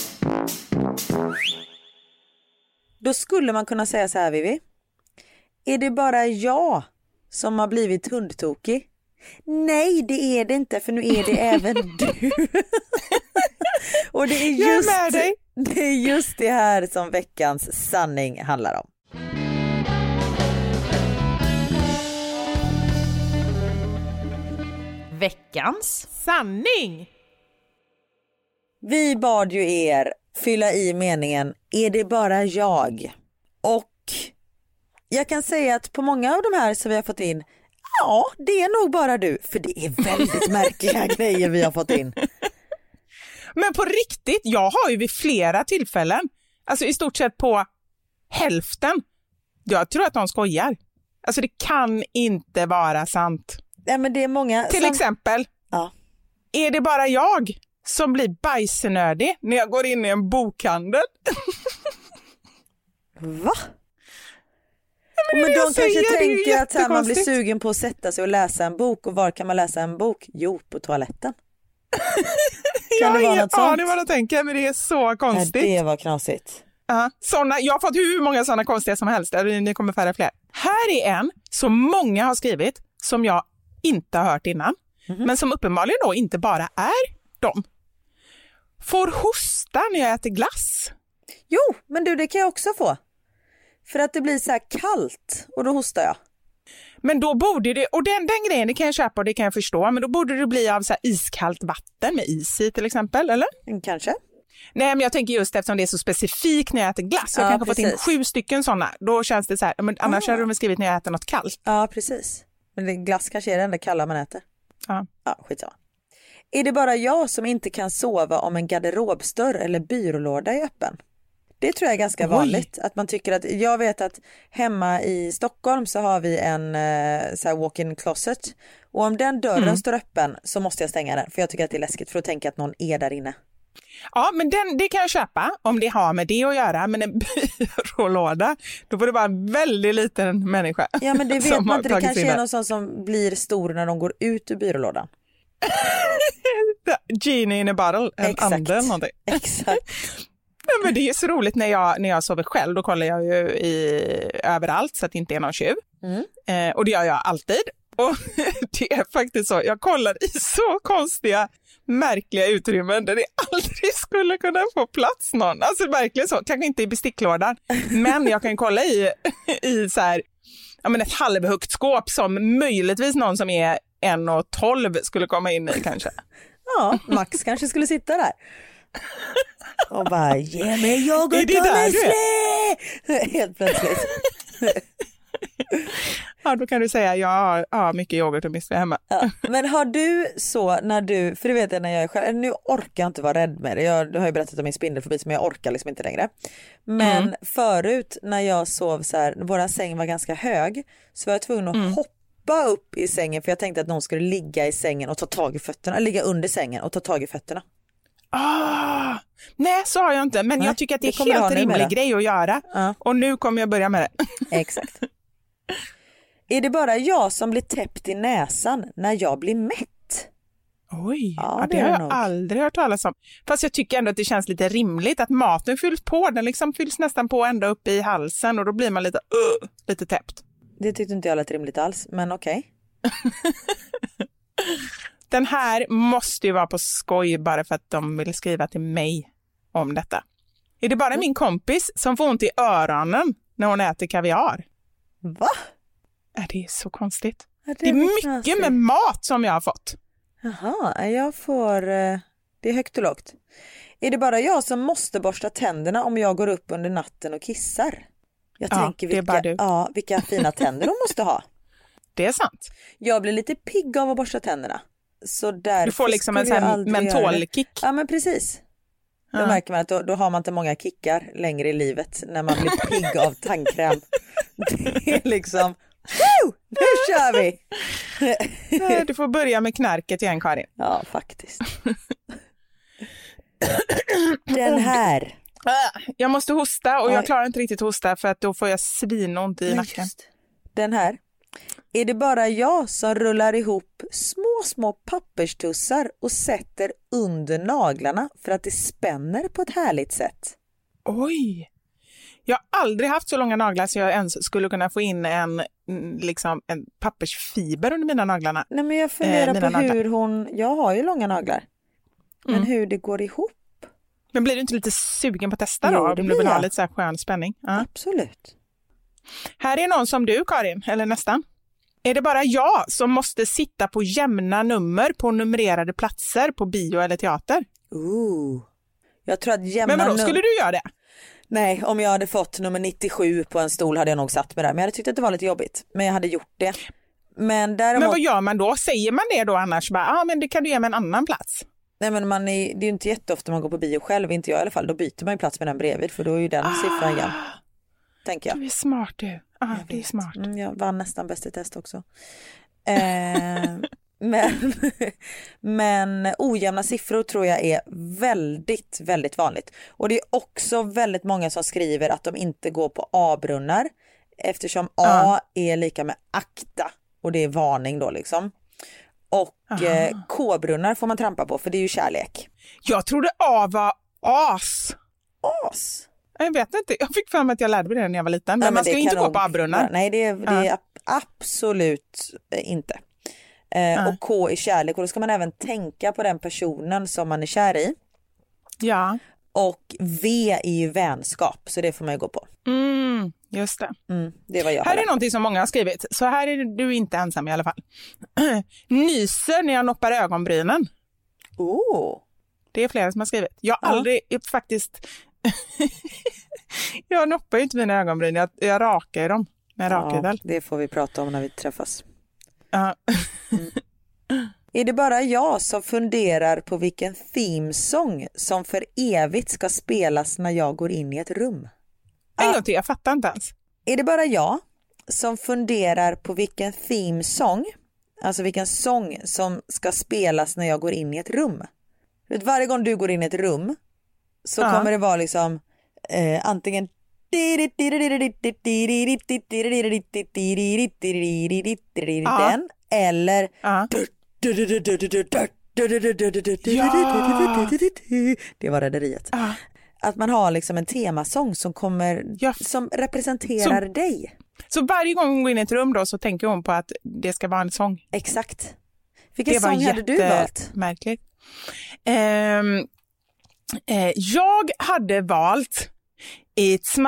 Då skulle man kunna säga så här, Vivi. Är det bara jag som har blivit hundtokig? Nej, det är det inte, för nu är det även du. Och det är just det här som veckans sanning handlar om. Veckans sanning! Vi bad ju er fylla i meningen, är det bara jag? Och jag kan säga att på många av de här som vi har fått in, ja, det är nog bara du. För det är väldigt märkliga grejer vi har fått in. Men på riktigt, jag har ju vid flera tillfällen, alltså i stort sett på hälften, jag tror att de skojar. Alltså det kan inte vara sant. Ja, men det är många till exempel, är det bara jag som blir bajsnödig när jag går in i en bokhandel? Va? men de kanske tänker att här, man blir sugen på att sätta sig och läsa en bok. Och var kan man läsa en bok? Jo, på toaletten. Kan det vara något sånt? Ja, det var det jag tänker, men det är så konstigt. Det var knasigt. Jag har fått hur många sådana konstiga som helst. Ni kommer färre fler. Här är en som många har skrivit som jag inte har hört innan. Men som uppenbarligen då inte bara är dem. Får hosta när jag äter glass? Jo, men du, det kan jag också få. För att det blir så här kallt och då hostar jag. Men då borde det, och den grejen det kan jag köpa och det kan jag förstå, men då borde det bli av så här iskallt vatten med is i till exempel, eller? Kanske. Nej, men jag tänker just eftersom det är så specifikt när jag äter glass. Jag kanske fått in 7 stycken sådana. Då känns det så här, men annars hade de skrivit när jag äter något kallt. Ja, precis. Men glass kanske är det enda kalla man äter. Ja, skitsamma. Är det bara jag som inte kan sova om en garderobsdörr eller byrålåda är öppen? Det tror jag är ganska vanligt. Att man tycker att, jag vet att hemma i Stockholm så har vi en så här walk-in closet. Och om den dörren står öppen så måste jag stänga den. För jag tycker att det är läskigt för att tänka att någon är där inne. Ja, men det kan jag köpa om det har med det att göra. Men en byrålåda, då får det vara en väldigt liten människa. Ja, men det vet man inte. Det kanske är någon sån som blir stor när de går ut ur byrålådan. Genie in a bottle, en ande eller någonting. Exakt. Ja, men det är så roligt när jag sover själv. Då kollar jag ju överallt så att det inte är någon tjuv. Och det gör jag alltid. Och det är faktiskt så. Jag kollar i så konstiga, märkliga utrymmen där det aldrig skulle kunna få plats någon. Alltså verkligen så. Kanske inte i besticklådan. Men jag kan kolla i så här, ett halvhögt skåp som möjligtvis någon som är 1,12 skulle komma in i kanske. Ja, Max kanske skulle sitta där. Och bara, ge mig yoghurt och Nestlé! Helt plötsligt. Ja, då kan du säga, jag har mycket yoghurt och Nestlé hemma. Ja, men har du så när du, för du vet när jag är själv, nu orkar jag inte vara rädd med det. Jag har ju berättat om min spindelfobi som jag orkar liksom inte längre. Men förut när jag sov så här, våra säng var ganska hög, så var jag tvungen att hoppa upp i sängen för jag tänkte att någon skulle ligga i sängen och ta tag i fötterna, ligga under sängen och ta tag i fötterna. Nej, så har jag inte. Men jag tycker att det är en helt rimlig grej att göra. Och nu kommer jag börja med det. Exakt. Är det bara jag som blir täppt i näsan när jag blir mätt? Oj, det har jag aldrig hört talas om. Fast jag tycker ändå att det känns lite rimligt att maten fylls på. Den liksom fylls nästan på ända upp i halsen och då blir man lite täppt. Det tyckte inte jag lät rimligt alls, men okej. Den här måste ju vara på skoj bara för att de vill skriva till mig om detta. Är det bara min kompis som får ont i öronen när hon äter kaviar? Va? Det är så konstigt. Det är mycket med mat som jag har fått. Jaha, jag får... Det är högt och lågt. Är det bara jag som måste borsta tänderna om jag går upp under natten och kissar? Jag tänker vilka fina tänder de måste ha. Det är sant. Jag blir lite pigg av att borsta tänderna. Så du får liksom en sån här mentolkick. Ja, men precis. Då märker man att då har man inte många kickar längre i livet när man blir pigg av tandkräm. Det är liksom, nu kör vi! Du får börja med knarket igen, Karin. Ja, faktiskt. Den här. Jag måste hosta och jag klarar inte riktigt hosta för att då får jag svinont i nacken. Just. Den här. Är det bara jag som rullar ihop små papperstussar och sätter under naglarna för att det spänner på ett härligt sätt? Oj! Jag har aldrig haft så långa naglar så jag ens skulle kunna få in en pappersfiber under mina naglarna. Nej, men jag funderar på hur jag har ju långa naglar. Men hur det går ihop. Men blir du inte lite sugen på att testa då? Om du vill ha lite så här skön spänning. Ja. Absolut. Här är någon som du, Karin, eller nästan. Är det bara jag som måste sitta på jämna nummer på numrerade platser på bio eller teater? Jag tror att Men vadå, skulle du göra det? Nej, om jag hade fått nummer 97 på en stol hade jag nog satt mig där. Men jag hade tyckt att det var lite jobbigt. Men jag hade gjort det. Men vad gör man då? Säger man det då annars? Men det kan du ge med en annan plats. Nej, men det är ju inte jätteofta man går på bio själv, inte jag i alla fall. Då byter man ju plats med den bredvid för då är ju den siffran igen. Tänker jag. Du är smart du. Det är smart. Jag vann nästan bäst i test också. Men ojämna siffror tror jag är väldigt, väldigt vanligt. Och det är också väldigt många som skriver att de inte går på A-brunnar eftersom A är lika med akta och det är varning då liksom. Och K-brunnar får man trampa på för det är ju kärlek. Jag trodde A var as. As? Jag vet inte, jag fick för mig att jag lärde mig det när jag var liten. Men man ska inte gå på A-brunnar. Nej, det är absolut inte. Och K är kärlek och då ska man även tänka på den personen som man är kär i. Ja. Och V är ju vänskap, så det får man ju gå på. Just det. Det var jag. Här är någonting som många har skrivit, så här är du inte ensam i alla fall. Nyser när jag noppar ögonbrynen. Det är flera som har skrivit. Jag har aldrig faktiskt... jag noppar ju inte mina ögonbryn, jag rakar ju dem med rakhyvel. Det får vi prata om när vi träffas. Ja. Är det bara jag som funderar på vilken themesång som för evigt ska spelas när jag går in i ett rum? En gång till, jag fattar inte ens. Är det bara jag som funderar på vilken themesång, alltså vilken sång som ska spelas när jag går in i ett rum? Varje gång du går in i ett rum så kommer det vara liksom antingen den eller det var Rederiet. Att man har liksom en temasång som kommer som representerar dig. Så varje gång hon går in i ett rum då så tänker hon på att det ska vara en sång? Exakt. Vilken sång hade du valt? Märkligt. Jag hade valt It's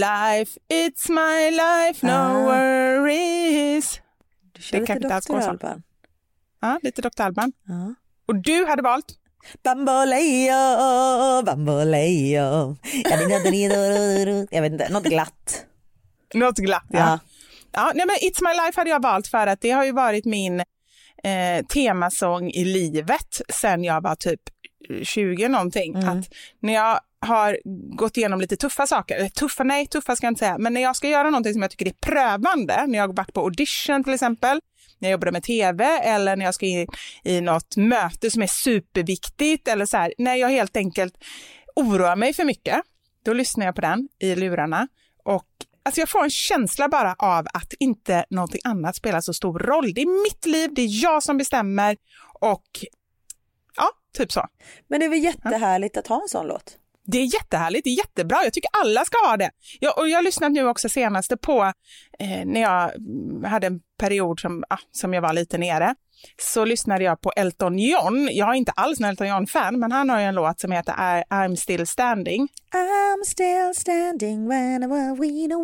my life, no worries. Det kan inte Dr. Alban. Ja, lite Dr. Alban. Och du hade valt? Bamboleo, bamboleo. Jag vet inte, något glatt. Något glatt, ja. Ja, nej, men It's my life hade jag valt för att det har ju varit min temasång i livet sen jag var typ 20 någonting. Att när jag har gått igenom lite tuffa saker, eller tuffa ska jag inte säga, men när jag ska göra någonting som jag tycker är prövande, när jag har varit på audition till exempel, när jag jobbade med tv eller när jag ska i något möte som är superviktigt eller så här, när jag helt enkelt oroar mig för mycket, då lyssnar jag på den i lurarna och alltså jag får en känsla bara av att inte någonting annat spelar så stor roll. Det är mitt liv, det är jag som bestämmer och ja, typ så. Men det är väl jättehärligt att ha en sån låt? Det är jättehärligt, det är jättebra. Jag tycker alla ska ha det. Jag har lyssnat nu också senaste på när jag hade en period som jag var lite nere. Så lyssnade jag på Elton John. Jag är inte alls en Elton John-fan, men han har ju en låt som heter I'm Still Standing. I'm still standing when we know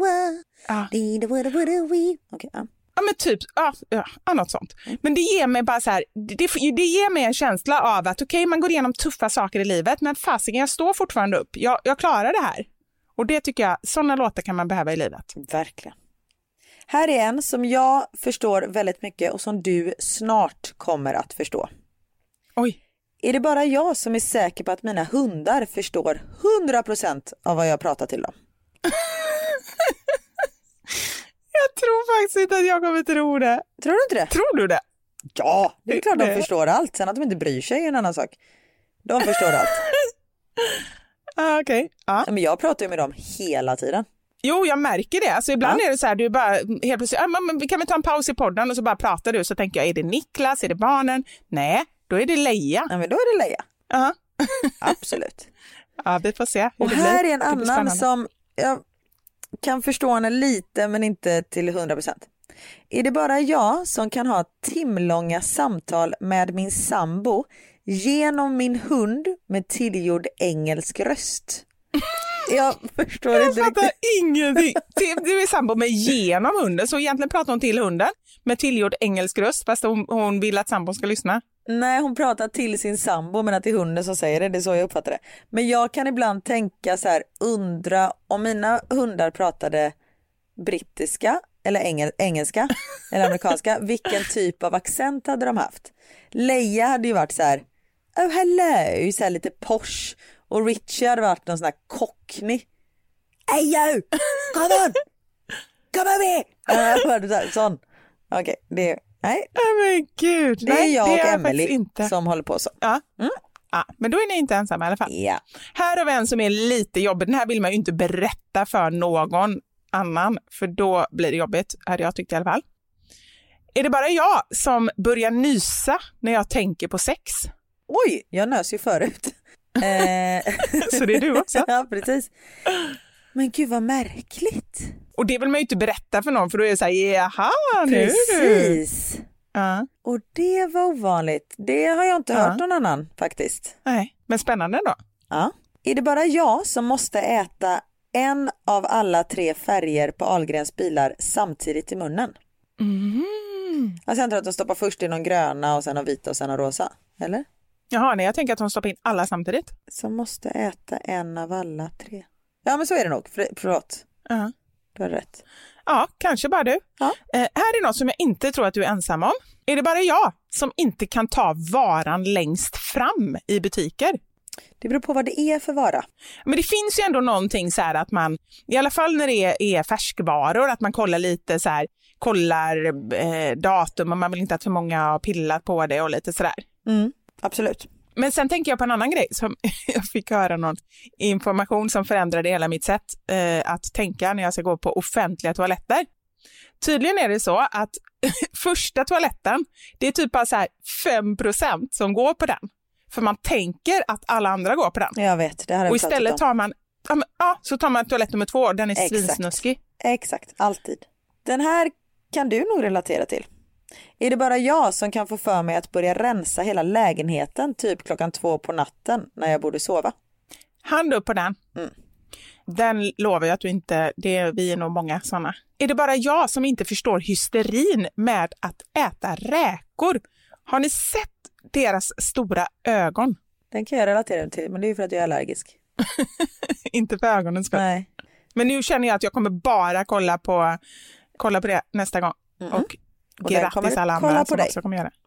Okej, Ja, men typ, något sånt. Men det ger mig bara så här, det ger mig en känsla av att okej, man går igenom tuffa saker i livet, men fasiken, jag står fortfarande upp. Jag klarar det här. Och det tycker jag, sådana låtar kan man behöva i livet. Verkligen. Här är en som jag förstår väldigt mycket och som du snart kommer att förstå. Oj. Är det bara jag som är säker på att mina hundar förstår 100% av vad jag pratar till dem? Jag tror faktiskt inte att jag kommer tro det. Tror du inte det? Tror du det? Ja, det är klart de förstår allt. Sen att de inte bryr sig är en annan sak. De förstår allt. Okej. Men jag pratar ju med dem hela tiden. Jo, jag märker det. Alltså ibland är det så här, du bara helt plötsligt, men kan vi ta en paus i podden och så bara pratar du. Så tänker jag, är det Niklas, är det barnen? Nej, då är det Leia. Ja, men då är det Leia. Ja. Absolut. Ja, vi får se. Och här är en annan som jag kan förstå henne lite men inte till 100%. Är det bara jag som kan ha timlånga samtal med min sambo genom min hund med tillgjord engelsk röst? Jag förstår inte riktigt. Ingenting. Du är sambo med genom hunden, så egentligen pratar hon till hunden med tillgjord engelsk röst fast hon vill att sambon ska lyssna. Nej, hon pratar till sin sambo men att det är hunden som säger det, det är så jag uppfattar det. Men jag kan ibland tänka så här, undra om mina hundar pratade brittiska eller engelska eller amerikanska, vilken typ av accent hade de haft? Leia hade ju varit så här, oh hello, så här lite posh, och Richie hade varit någon sån här cockney. Hey you, come on, come over here. Sån. Okej, det är nej. Men gud. Det är jag och Emily som håller på så. Ja. Ja, men då är ni inte ensamma i alla fall. Ja. Här har vi en som är lite jobbig. Den här vill man ju inte berätta för någon annan, för då blir det jobbigt, hade jag tyckt i alla fall. Är det bara jag som börjar nysa när jag tänker på sex? Oj, jag nös ju förut. Så det är du också? Ja, precis. Men gud vad märkligt. Och det vill man ju inte berätta för någon, för då är det så här, jaha, nu är precis. Du. Och det var ovanligt. Det har jag inte hört någon annan faktiskt. Nej, men spännande då. Ja. Är det bara jag som måste äta en av alla 3 färger på Ahlgrens bilar samtidigt i munnen? Alltså jag tror att de stoppar först in någon gröna och sen någon vita och sen någon rosa, eller? Jaha, nej, jag tänker att de stoppar in alla samtidigt. Som måste äta en av alla 3. Ja, men så är det nog. Förlåt. Du har rätt. Ja, kanske bara du. Ja. Här är något som jag inte tror att du är ensam om. Är det bara jag som inte kan ta varan längst fram i butiker? Det beror på vad det är för vara. Men det finns ju ändå någonting så här att man, i alla fall när det är färskvaror, att man kollar lite så här, kollar datum och man vill inte att för många har pillat på det och lite sådär. Absolut. Men sen tänker jag på en annan grej som jag fick höra någon information som förändrade hela mitt sätt att tänka när jag ska gå på offentliga toaletter. Tydligen är det så att första toaletten, det är typ bara så här 5% som går på den. För man tänker att alla andra går på den. Jag vet, det här är och istället tar man, så tar man toalett nummer 2, den är svinsnuskig. Exakt, alltid. Den här kan du nog relatera till. Är det bara jag som kan få för mig att börja rensa hela lägenheten typ 2:00 på natten när jag borde sova? Hand upp på den. Den lovar jag att du inte, vi är nog många sådana. Är det bara jag som inte förstår hysterin med att äta räkor? Har ni sett deras stora ögon? Den kan jag relatera till, men det är för att jag är allergisk. Inte för ögonens skull. Nej. Men nu känner jag att jag kommer bara kolla på det nästa gång. Och grattis alla andra som också kommer göra det.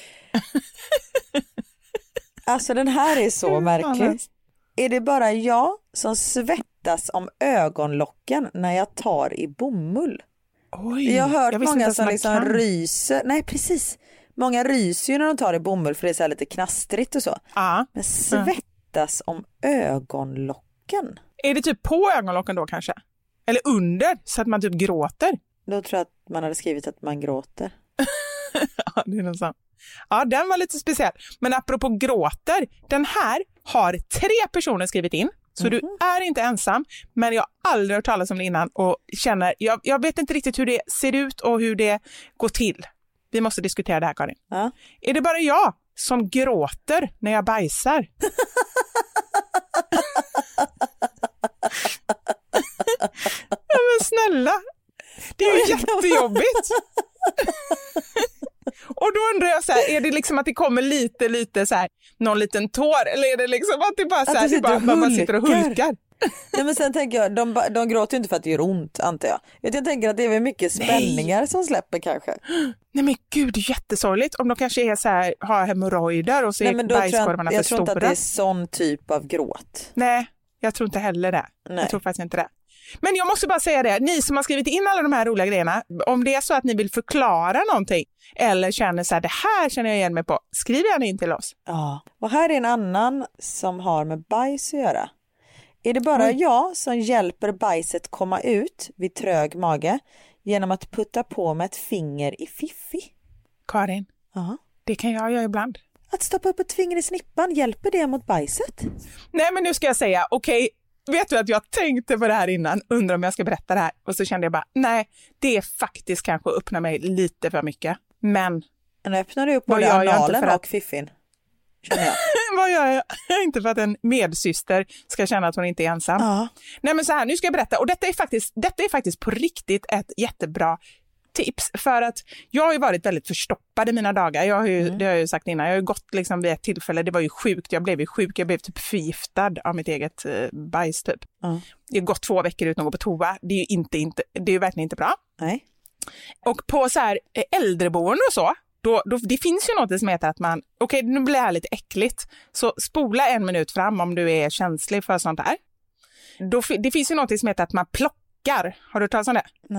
Alltså den här är så märklig. Är det bara jag som svettas om ögonlocken när jag tar i bomull? Oj, jag har hört många som liksom ryser. Nej, precis. Många ryser ju när de tar i bomull för det är så här lite knastrigt och så. Men svettas om ögonlocken? Är det typ på ögonlocken då kanske? Eller under så att man typ gråter? Då tror jag att man hade skrivit att man gråter. Ja, det är nog sant. Ja, den var lite speciell. Men apropå gråter, den här har 3 personer skrivit in. Så du är inte ensam. Men jag har aldrig hört talas om det innan och känner, jag vet inte riktigt hur det ser ut och hur det går till. Vi måste diskutera det här, Karin. Ja. Är det bara jag som gråter när jag bajsar? Ja, men snälla. Det är ju jättejobbigt. Och då undrar jag så här, är det liksom att det kommer lite så här, någon liten tår, eller är det liksom att det bara så här, det bara, man sitter och hulkar? Nej, men sen tänker jag, de gråter ju inte för att det gör ont, antar jag. Jag tänker att det är väl mycket spänningar som släpper kanske. Nej men gud, det är jättesorgligt. Om de kanske är så här, har hemorrojder och så är bajskorvarna för stora. Jag tror inte att det är sån typ av gråt. Nej, jag tror inte heller det. Nej. Jag tror faktiskt inte det. Men jag måste bara säga det, ni som har skrivit in alla de här roliga grejerna, om det är så att ni vill förklara någonting eller känner så här, det här känner jag igen mig på, skriv gärna in till oss. Ja, och här är en annan som har med bajs att göra. Är det bara jag som hjälper bajset komma ut vid trög mage genom att putta på med ett finger i fiffi? Karin, det kan jag göra ibland. Att stoppa upp ett finger i snippan, hjälper det mot bajset? Nej, men nu ska jag säga, okej. Vet du att jag tänkte på det här innan, undrar om jag ska berätta det här. Och så kände jag bara, nej, det är faktiskt kanske att öppna mig lite för mycket. Men nu öppnar du upp både analen och fiffin, känner jag. Vad gör jag? Inte för att en medsyster ska känna att hon inte är ensam. Nej, men så här, nu ska jag berätta. Och detta är faktiskt på riktigt ett jättebra tips. För att jag har ju varit väldigt förstoppad i mina dagar. Det har jag ju sagt innan. Jag har ju gått liksom vid ett tillfälle, det var ju sjukt. Jag blev typ förgiftad av mitt eget bajs typ. Jag har gått 2 veckor utan att gå på toa. Det är ju det är ju verkligen inte bra. Nej. Och på så här äldreboende och så, då, det finns ju något som heter att man, okej, nu blir det här lite äckligt. Så spola 1 minut fram om du är känslig för sånt här. Det finns ju något som heter att man plockar. Har du talat om det? Nej.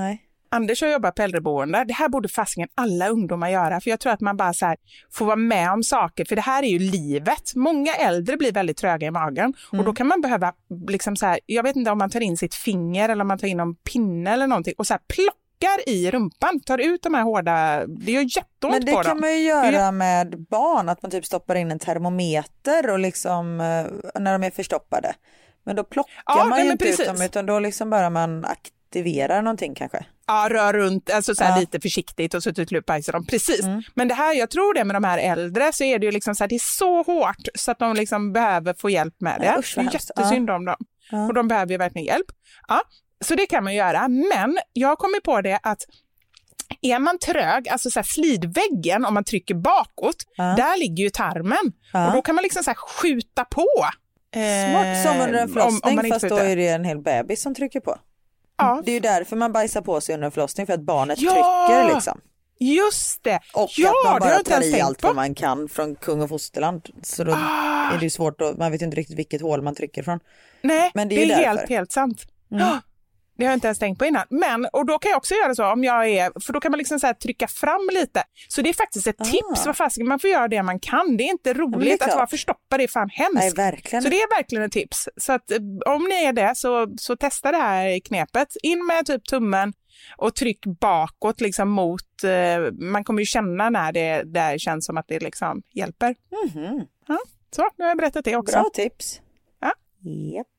Anders har jobbat på äldreboende. Det här borde fastingen alla ungdomar göra. För jag tror att man bara så här får vara med om saker. För det här är ju livet. Många äldre blir väldigt tröga i magen. Och då kan man behöva, liksom så här, jag vet inte om man tar in sitt finger eller om man tar in en pinne eller någonting. Och så här plockar i rumpan. Tar ut de här hårda, det gör jätteont på dem. Men det kan man ju göra med barn. Att man typ stoppar in en termometer och liksom när de är förstoppade. Men då plockar man ju inte ut dem, utan då liksom bara man aktiverar någonting kanske. Ja, rör runt, alltså så här lite försiktigt och så till slut bajsar de. Precis. Men det här, jag tror det med de här äldre så är det ju liksom så här, det är så hårt så att de liksom behöver få hjälp med det. Det är jättesynd om dem. Och de behöver ju verkligen hjälp. Ja, så det kan man göra. Men jag har kommit på det att är man trög, alltså så här slidväggen, om man trycker bakåt, där ligger ju tarmen. Och då kan man liksom så här skjuta på. Smart, som under en förlossning, om fast då är det en hel bebis som trycker på. Ja. Det är ju därför man bajsar på sig under en förlossning, för att barnet trycker liksom. Just det. Och att man bara tar i allt vad man kan från kung och fosterland. Så då är det ju svårt, man vet inte riktigt vilket hål man trycker från. Nej, men det är helt sant. Det har jag inte ens tänkt på innan. Men, och då kan jag också göra så om jag är, för då kan man liksom så här trycka fram lite. Så det är faktiskt ett tips, vad fasiken, man får göra det man kan. Det är inte roligt att vara förstoppad, det är fan hemskt. Nej, verkligen. Så det är verkligen ett tips. Så att om ni är det så testa det här knepet. In med typ tummen och tryck bakåt liksom mot, man kommer ju känna när det där känns som att det liksom hjälper. Ja, så, nu har jag berättat det också. Bra tips. Ja. Japp.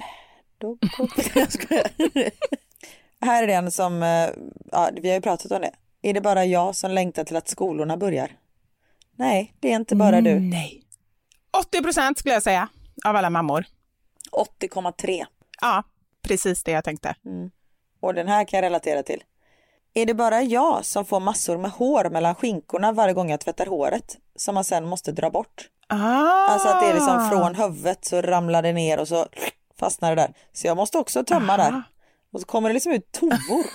Här är den som, vi har ju pratat om det. Är det bara jag som längtar till att skolorna börjar? Nej, det är inte bara du. Nej. 80% skulle jag säga av alla mammor. 80,3. Ja, precis det jag tänkte. Och den här kan jag relatera till. Är det bara jag som får massor med hår mellan skinkorna varje gång jag tvättar håret, som man sen måste dra bort? Alltså att det är liksom från huvudet så ramlar det ner och så fastnar det där. Så jag måste också tömma där. Och så kommer det liksom ut tovor.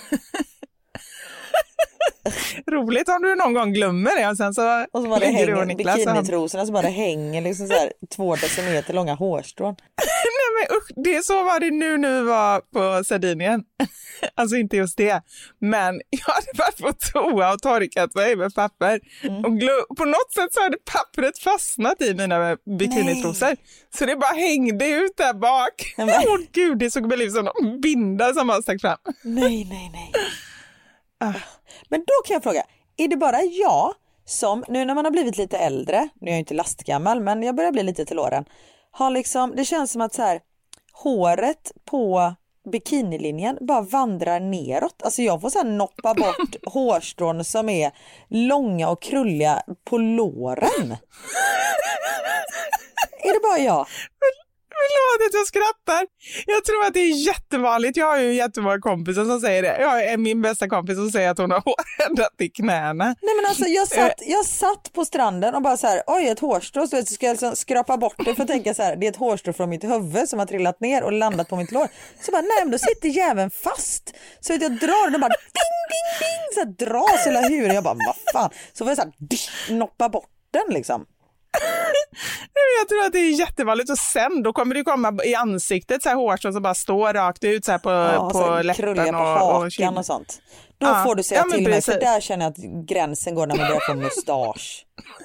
Roligt om du någon gång glömmer det. Och så bara hänger bikinitrosorna så bara hänger liksom så här 2 decimeter långa hårstrån. Nej men usch, det är så var det nu var på Sardinien. Alltså inte just det. Men jag hade varit på toa och torkat mig med papper. Och på något sätt så hade pappret fastnat i mina bikinitrosor. Så det bara hängde ut där bak. Åh gud, det såg väl ut som en binda som bara stack fram. Nej. Men då kan jag fråga, är det bara jag som, nu när man har blivit lite äldre, nu är jag inte lastgammal men jag börjar bli lite till åren, har liksom, det känns som att så här, håret på bikinilinjen bara vandrar neråt. Alltså jag får så här noppa bort hårstrån som är långa och krulliga på låren. Är det bara jag? Förlåt att jag skrattar. Jag tror att det är jättevanligt. Jag har ju jättemånga kompisar som säger det. Jag är min bästa kompis som säger att hon har hår ända till knäna. Nej men alltså jag satt på stranden och bara så här, oj ett hårstrå, så ska jag liksom skrapa bort det för att tänka så här, det är ett hårstrå från mitt huvud som har trillat ner och landat på mitt lår. Så bara, nej men då sitter jäveln fast. Så jag drar den och bara ding ding ding, så här, dras hela huvudet. Jag bara, vad fan. Så får jag så här, noppa bort den liksom. Jag tror att det är jättevanligt och sen då kommer det komma i ansiktet så här hårstrån som bara står rakt ut så här på läppen på hakan och sånt. Då får du säga till mig, för där känner jag att gränsen går när man börjar få mustasch.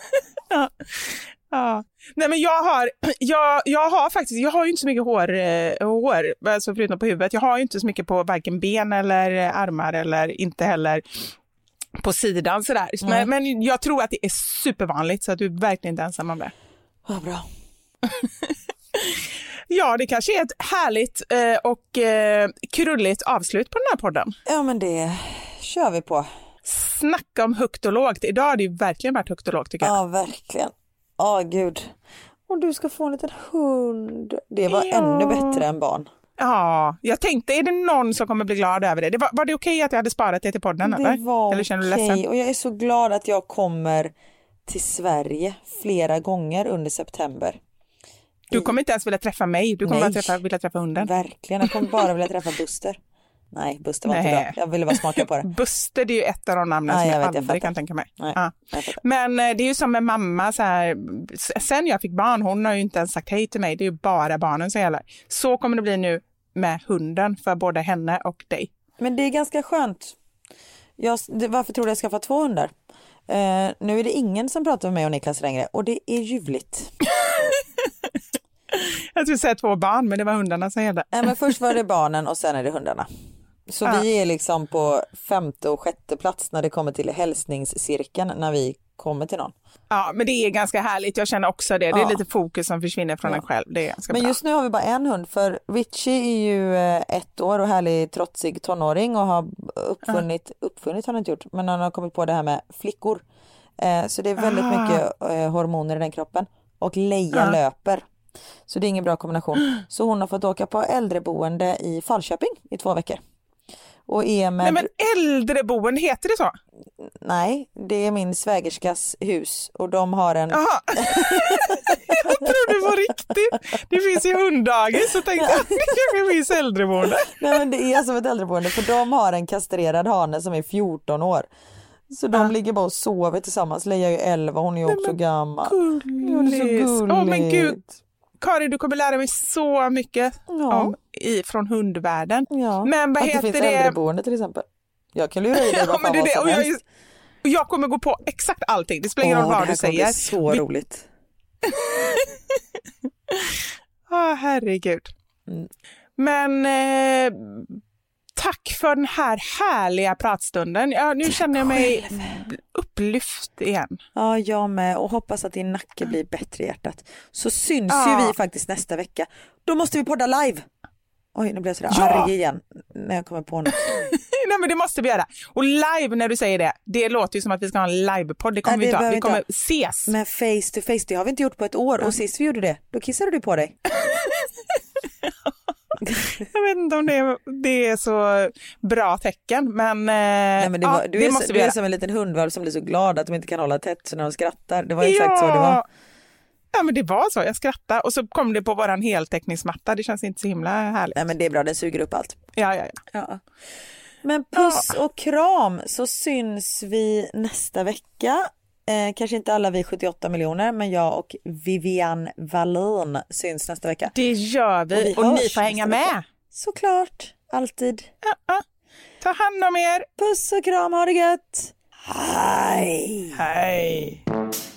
Ja. Nej men jag har ju inte så mycket hår alltså förutom på huvudet. Jag har ju inte så mycket på varken ben eller armar eller inte heller på sidan sådär. Men jag tror att det är supervanligt så att du är verkligen inte ensam om det. Vad bra. Ja, det kanske är ett härligt och krulligt avslut på den här podden. Ja, men det kör vi på. Snacka om högt och lågt. Idag har det ju verkligen varit högt och lågt tycker jag. Ja, verkligen. Gud. Och du ska få en liten hund. Det var ännu bättre än barn. Ja, jag tänkte, är det någon som kommer bli glad över det? Var det okej att jag hade sparat det till podden? Det var eller känner du ledsen? Och jag är så glad att jag kommer till Sverige flera gånger under september. Du kommer inte ens vilja träffa mig, du kommer bara vilja träffa hunden. Verkligen, jag kommer bara vilja träffa Buster. Nej, Buster var inte bra. Jag ville bara smaka på det. Buster, det är ju ett av de namnen som jag aldrig kan tänka mig. Men det är ju som med mamma så här, sen jag fick barn, hon har ju inte ens sagt hej till mig, det är ju bara barnen som gäller. Så kommer det bli nu med hunden för både henne och dig. Men det är ganska skönt. Varför tror du jag skaffat 2 hundar? Nu är det ingen som pratar med mig och Niklas längre och det är ljuvligt. Jag skulle säga 2 barn, men det var hundarna som gällde. Men först var det barnen och sen är det hundarna. Så vi är liksom på 5:e och 6:e plats när det kommer till hälsningscirkeln när vi kommer till någon. Ja, men det är ganska härligt. Jag känner också det. Det är lite fokus som försvinner från en själv. Det är ganska men bra. Just nu har vi bara en hund, för Richie är ju 1 år och härlig trotsig tonåring och har uppfunnit har han inte gjort, men han har kommit på det här med flickor. Så det är väldigt mycket hormoner i den kroppen. Och Leia löper. Så det är ingen bra kombination. Så hon har fått åka på äldreboende i Falköping i 2 veckor. Och är med... Nej, men äldreboende, heter det så? Nej, det är min svägerskas hus och de har en... Jaha. Jag tror det var riktigt. Det finns ju hunddagis, så tänkte jag att det finns äldreboende. Nej, men det är som ett äldreboende, för de har en kastrerad hane som är 14 år. Så de ligger bara och sover tillsammans. Leia är ju 11, hon är ju också gammal. Hon är så gullig. Men gud. Karin, du kommer lära mig så mycket från hundvärlden. Ja. Men vad heter det? Det finns äldreboende till exempel. Jag kan lura i dig vad fan som helst. Jag kommer gå på exakt allting. Det spelar ingen roll vad du säger. Det är så roligt. Herregud. Men tack för den här härliga pratstunden. Nu känner jag mig upplyft igen. Ja, jag med. Och hoppas att din nacke blir bättre i hjärtat. Så syns ju vi faktiskt nästa vecka. Då måste vi podda live. Oj, nu blir jag sådär arg igen när jag kommer på något. Nej, men det måste vi göra. Och live, när du säger det, det låter ju som att vi ska ha en livepodd. Det kommer vi inte ha. Vi kommer ses. Men face to face, det har vi inte gjort på ett år. Och sist vi gjorde det, då kissade du på dig. Jag vet inte om det är så bra tecken, men, nej, men du är som en liten hundvalp som blir så glad att de inte kan hålla tätt, så när de skrattar. Det var exakt så det var. Ja, men det var så. Jag skrattade och så kom det på våran heltäckningsmatta. Det känns inte så himla härligt. Nej, men det är bra, den suger upp allt. Ja. Men puss och kram, så syns vi nästa vecka. Kanske inte alla vi 78 miljoner, men jag och Vivian Wallin syns nästa vecka. Det gör vi och ni får hänga med. Såklart, alltid. Ta hand om er. Puss och kram, ha det gött. Hej. Hej.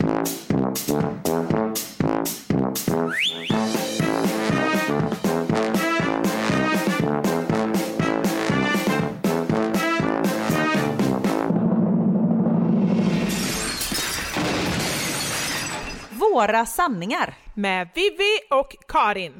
Våra sanningar med Vivi och Karin.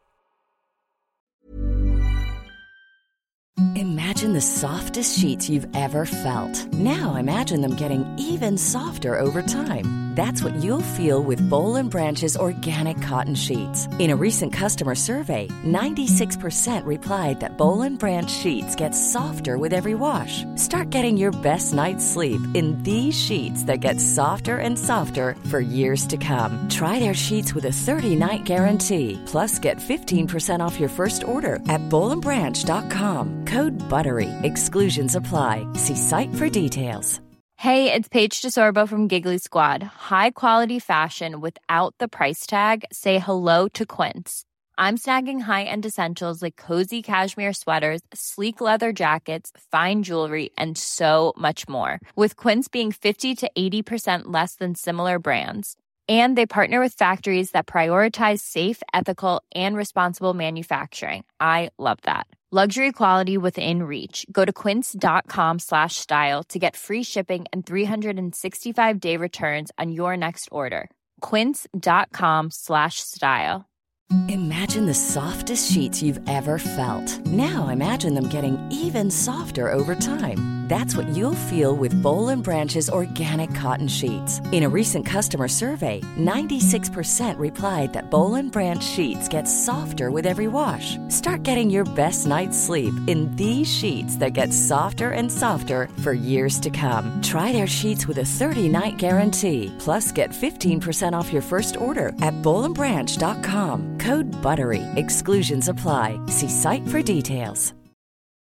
Imagine the softest sheets you've ever felt. Now imagine them getting even softer over time. That's what you'll feel with Boll & Branch's organic cotton sheets. In a recent customer survey, 96% replied that Boll & Branch sheets get softer with every wash. Start getting your best night's sleep in these sheets that get softer and softer for years to come. Try their sheets with a 30-night guarantee. Plus, get 15% off your first order at bollandbranch.com. Code BUTTERY. Exclusions apply. See site for details. Hey, it's Paige DeSorbo from Giggly Squad. High quality fashion without the price tag. Say hello to Quince. I'm snagging high-end essentials like cozy cashmere sweaters, sleek leather jackets, fine jewelry, and so much more. With Quince being 50 to 80% less than similar brands. And they partner with factories that prioritize safe, ethical, and responsible manufacturing. I love that. Luxury quality within reach. Go to quince.com/style to get free shipping and 365-day returns on your next order. Quince.com/style. Imagine the softest sheets you've ever felt. Now imagine them getting even softer over time. That's what you'll feel with Boll & Branch's organic cotton sheets. In a recent customer survey, 96% replied that Boll & Branch sheets get softer with every wash. Start getting your best night's sleep in these sheets that get softer and softer for years to come. Try their sheets with a 30-night guarantee. Plus, get 15% off your first order at bollandbranch.com. Code BUTTERY. Exclusions apply. See site for details.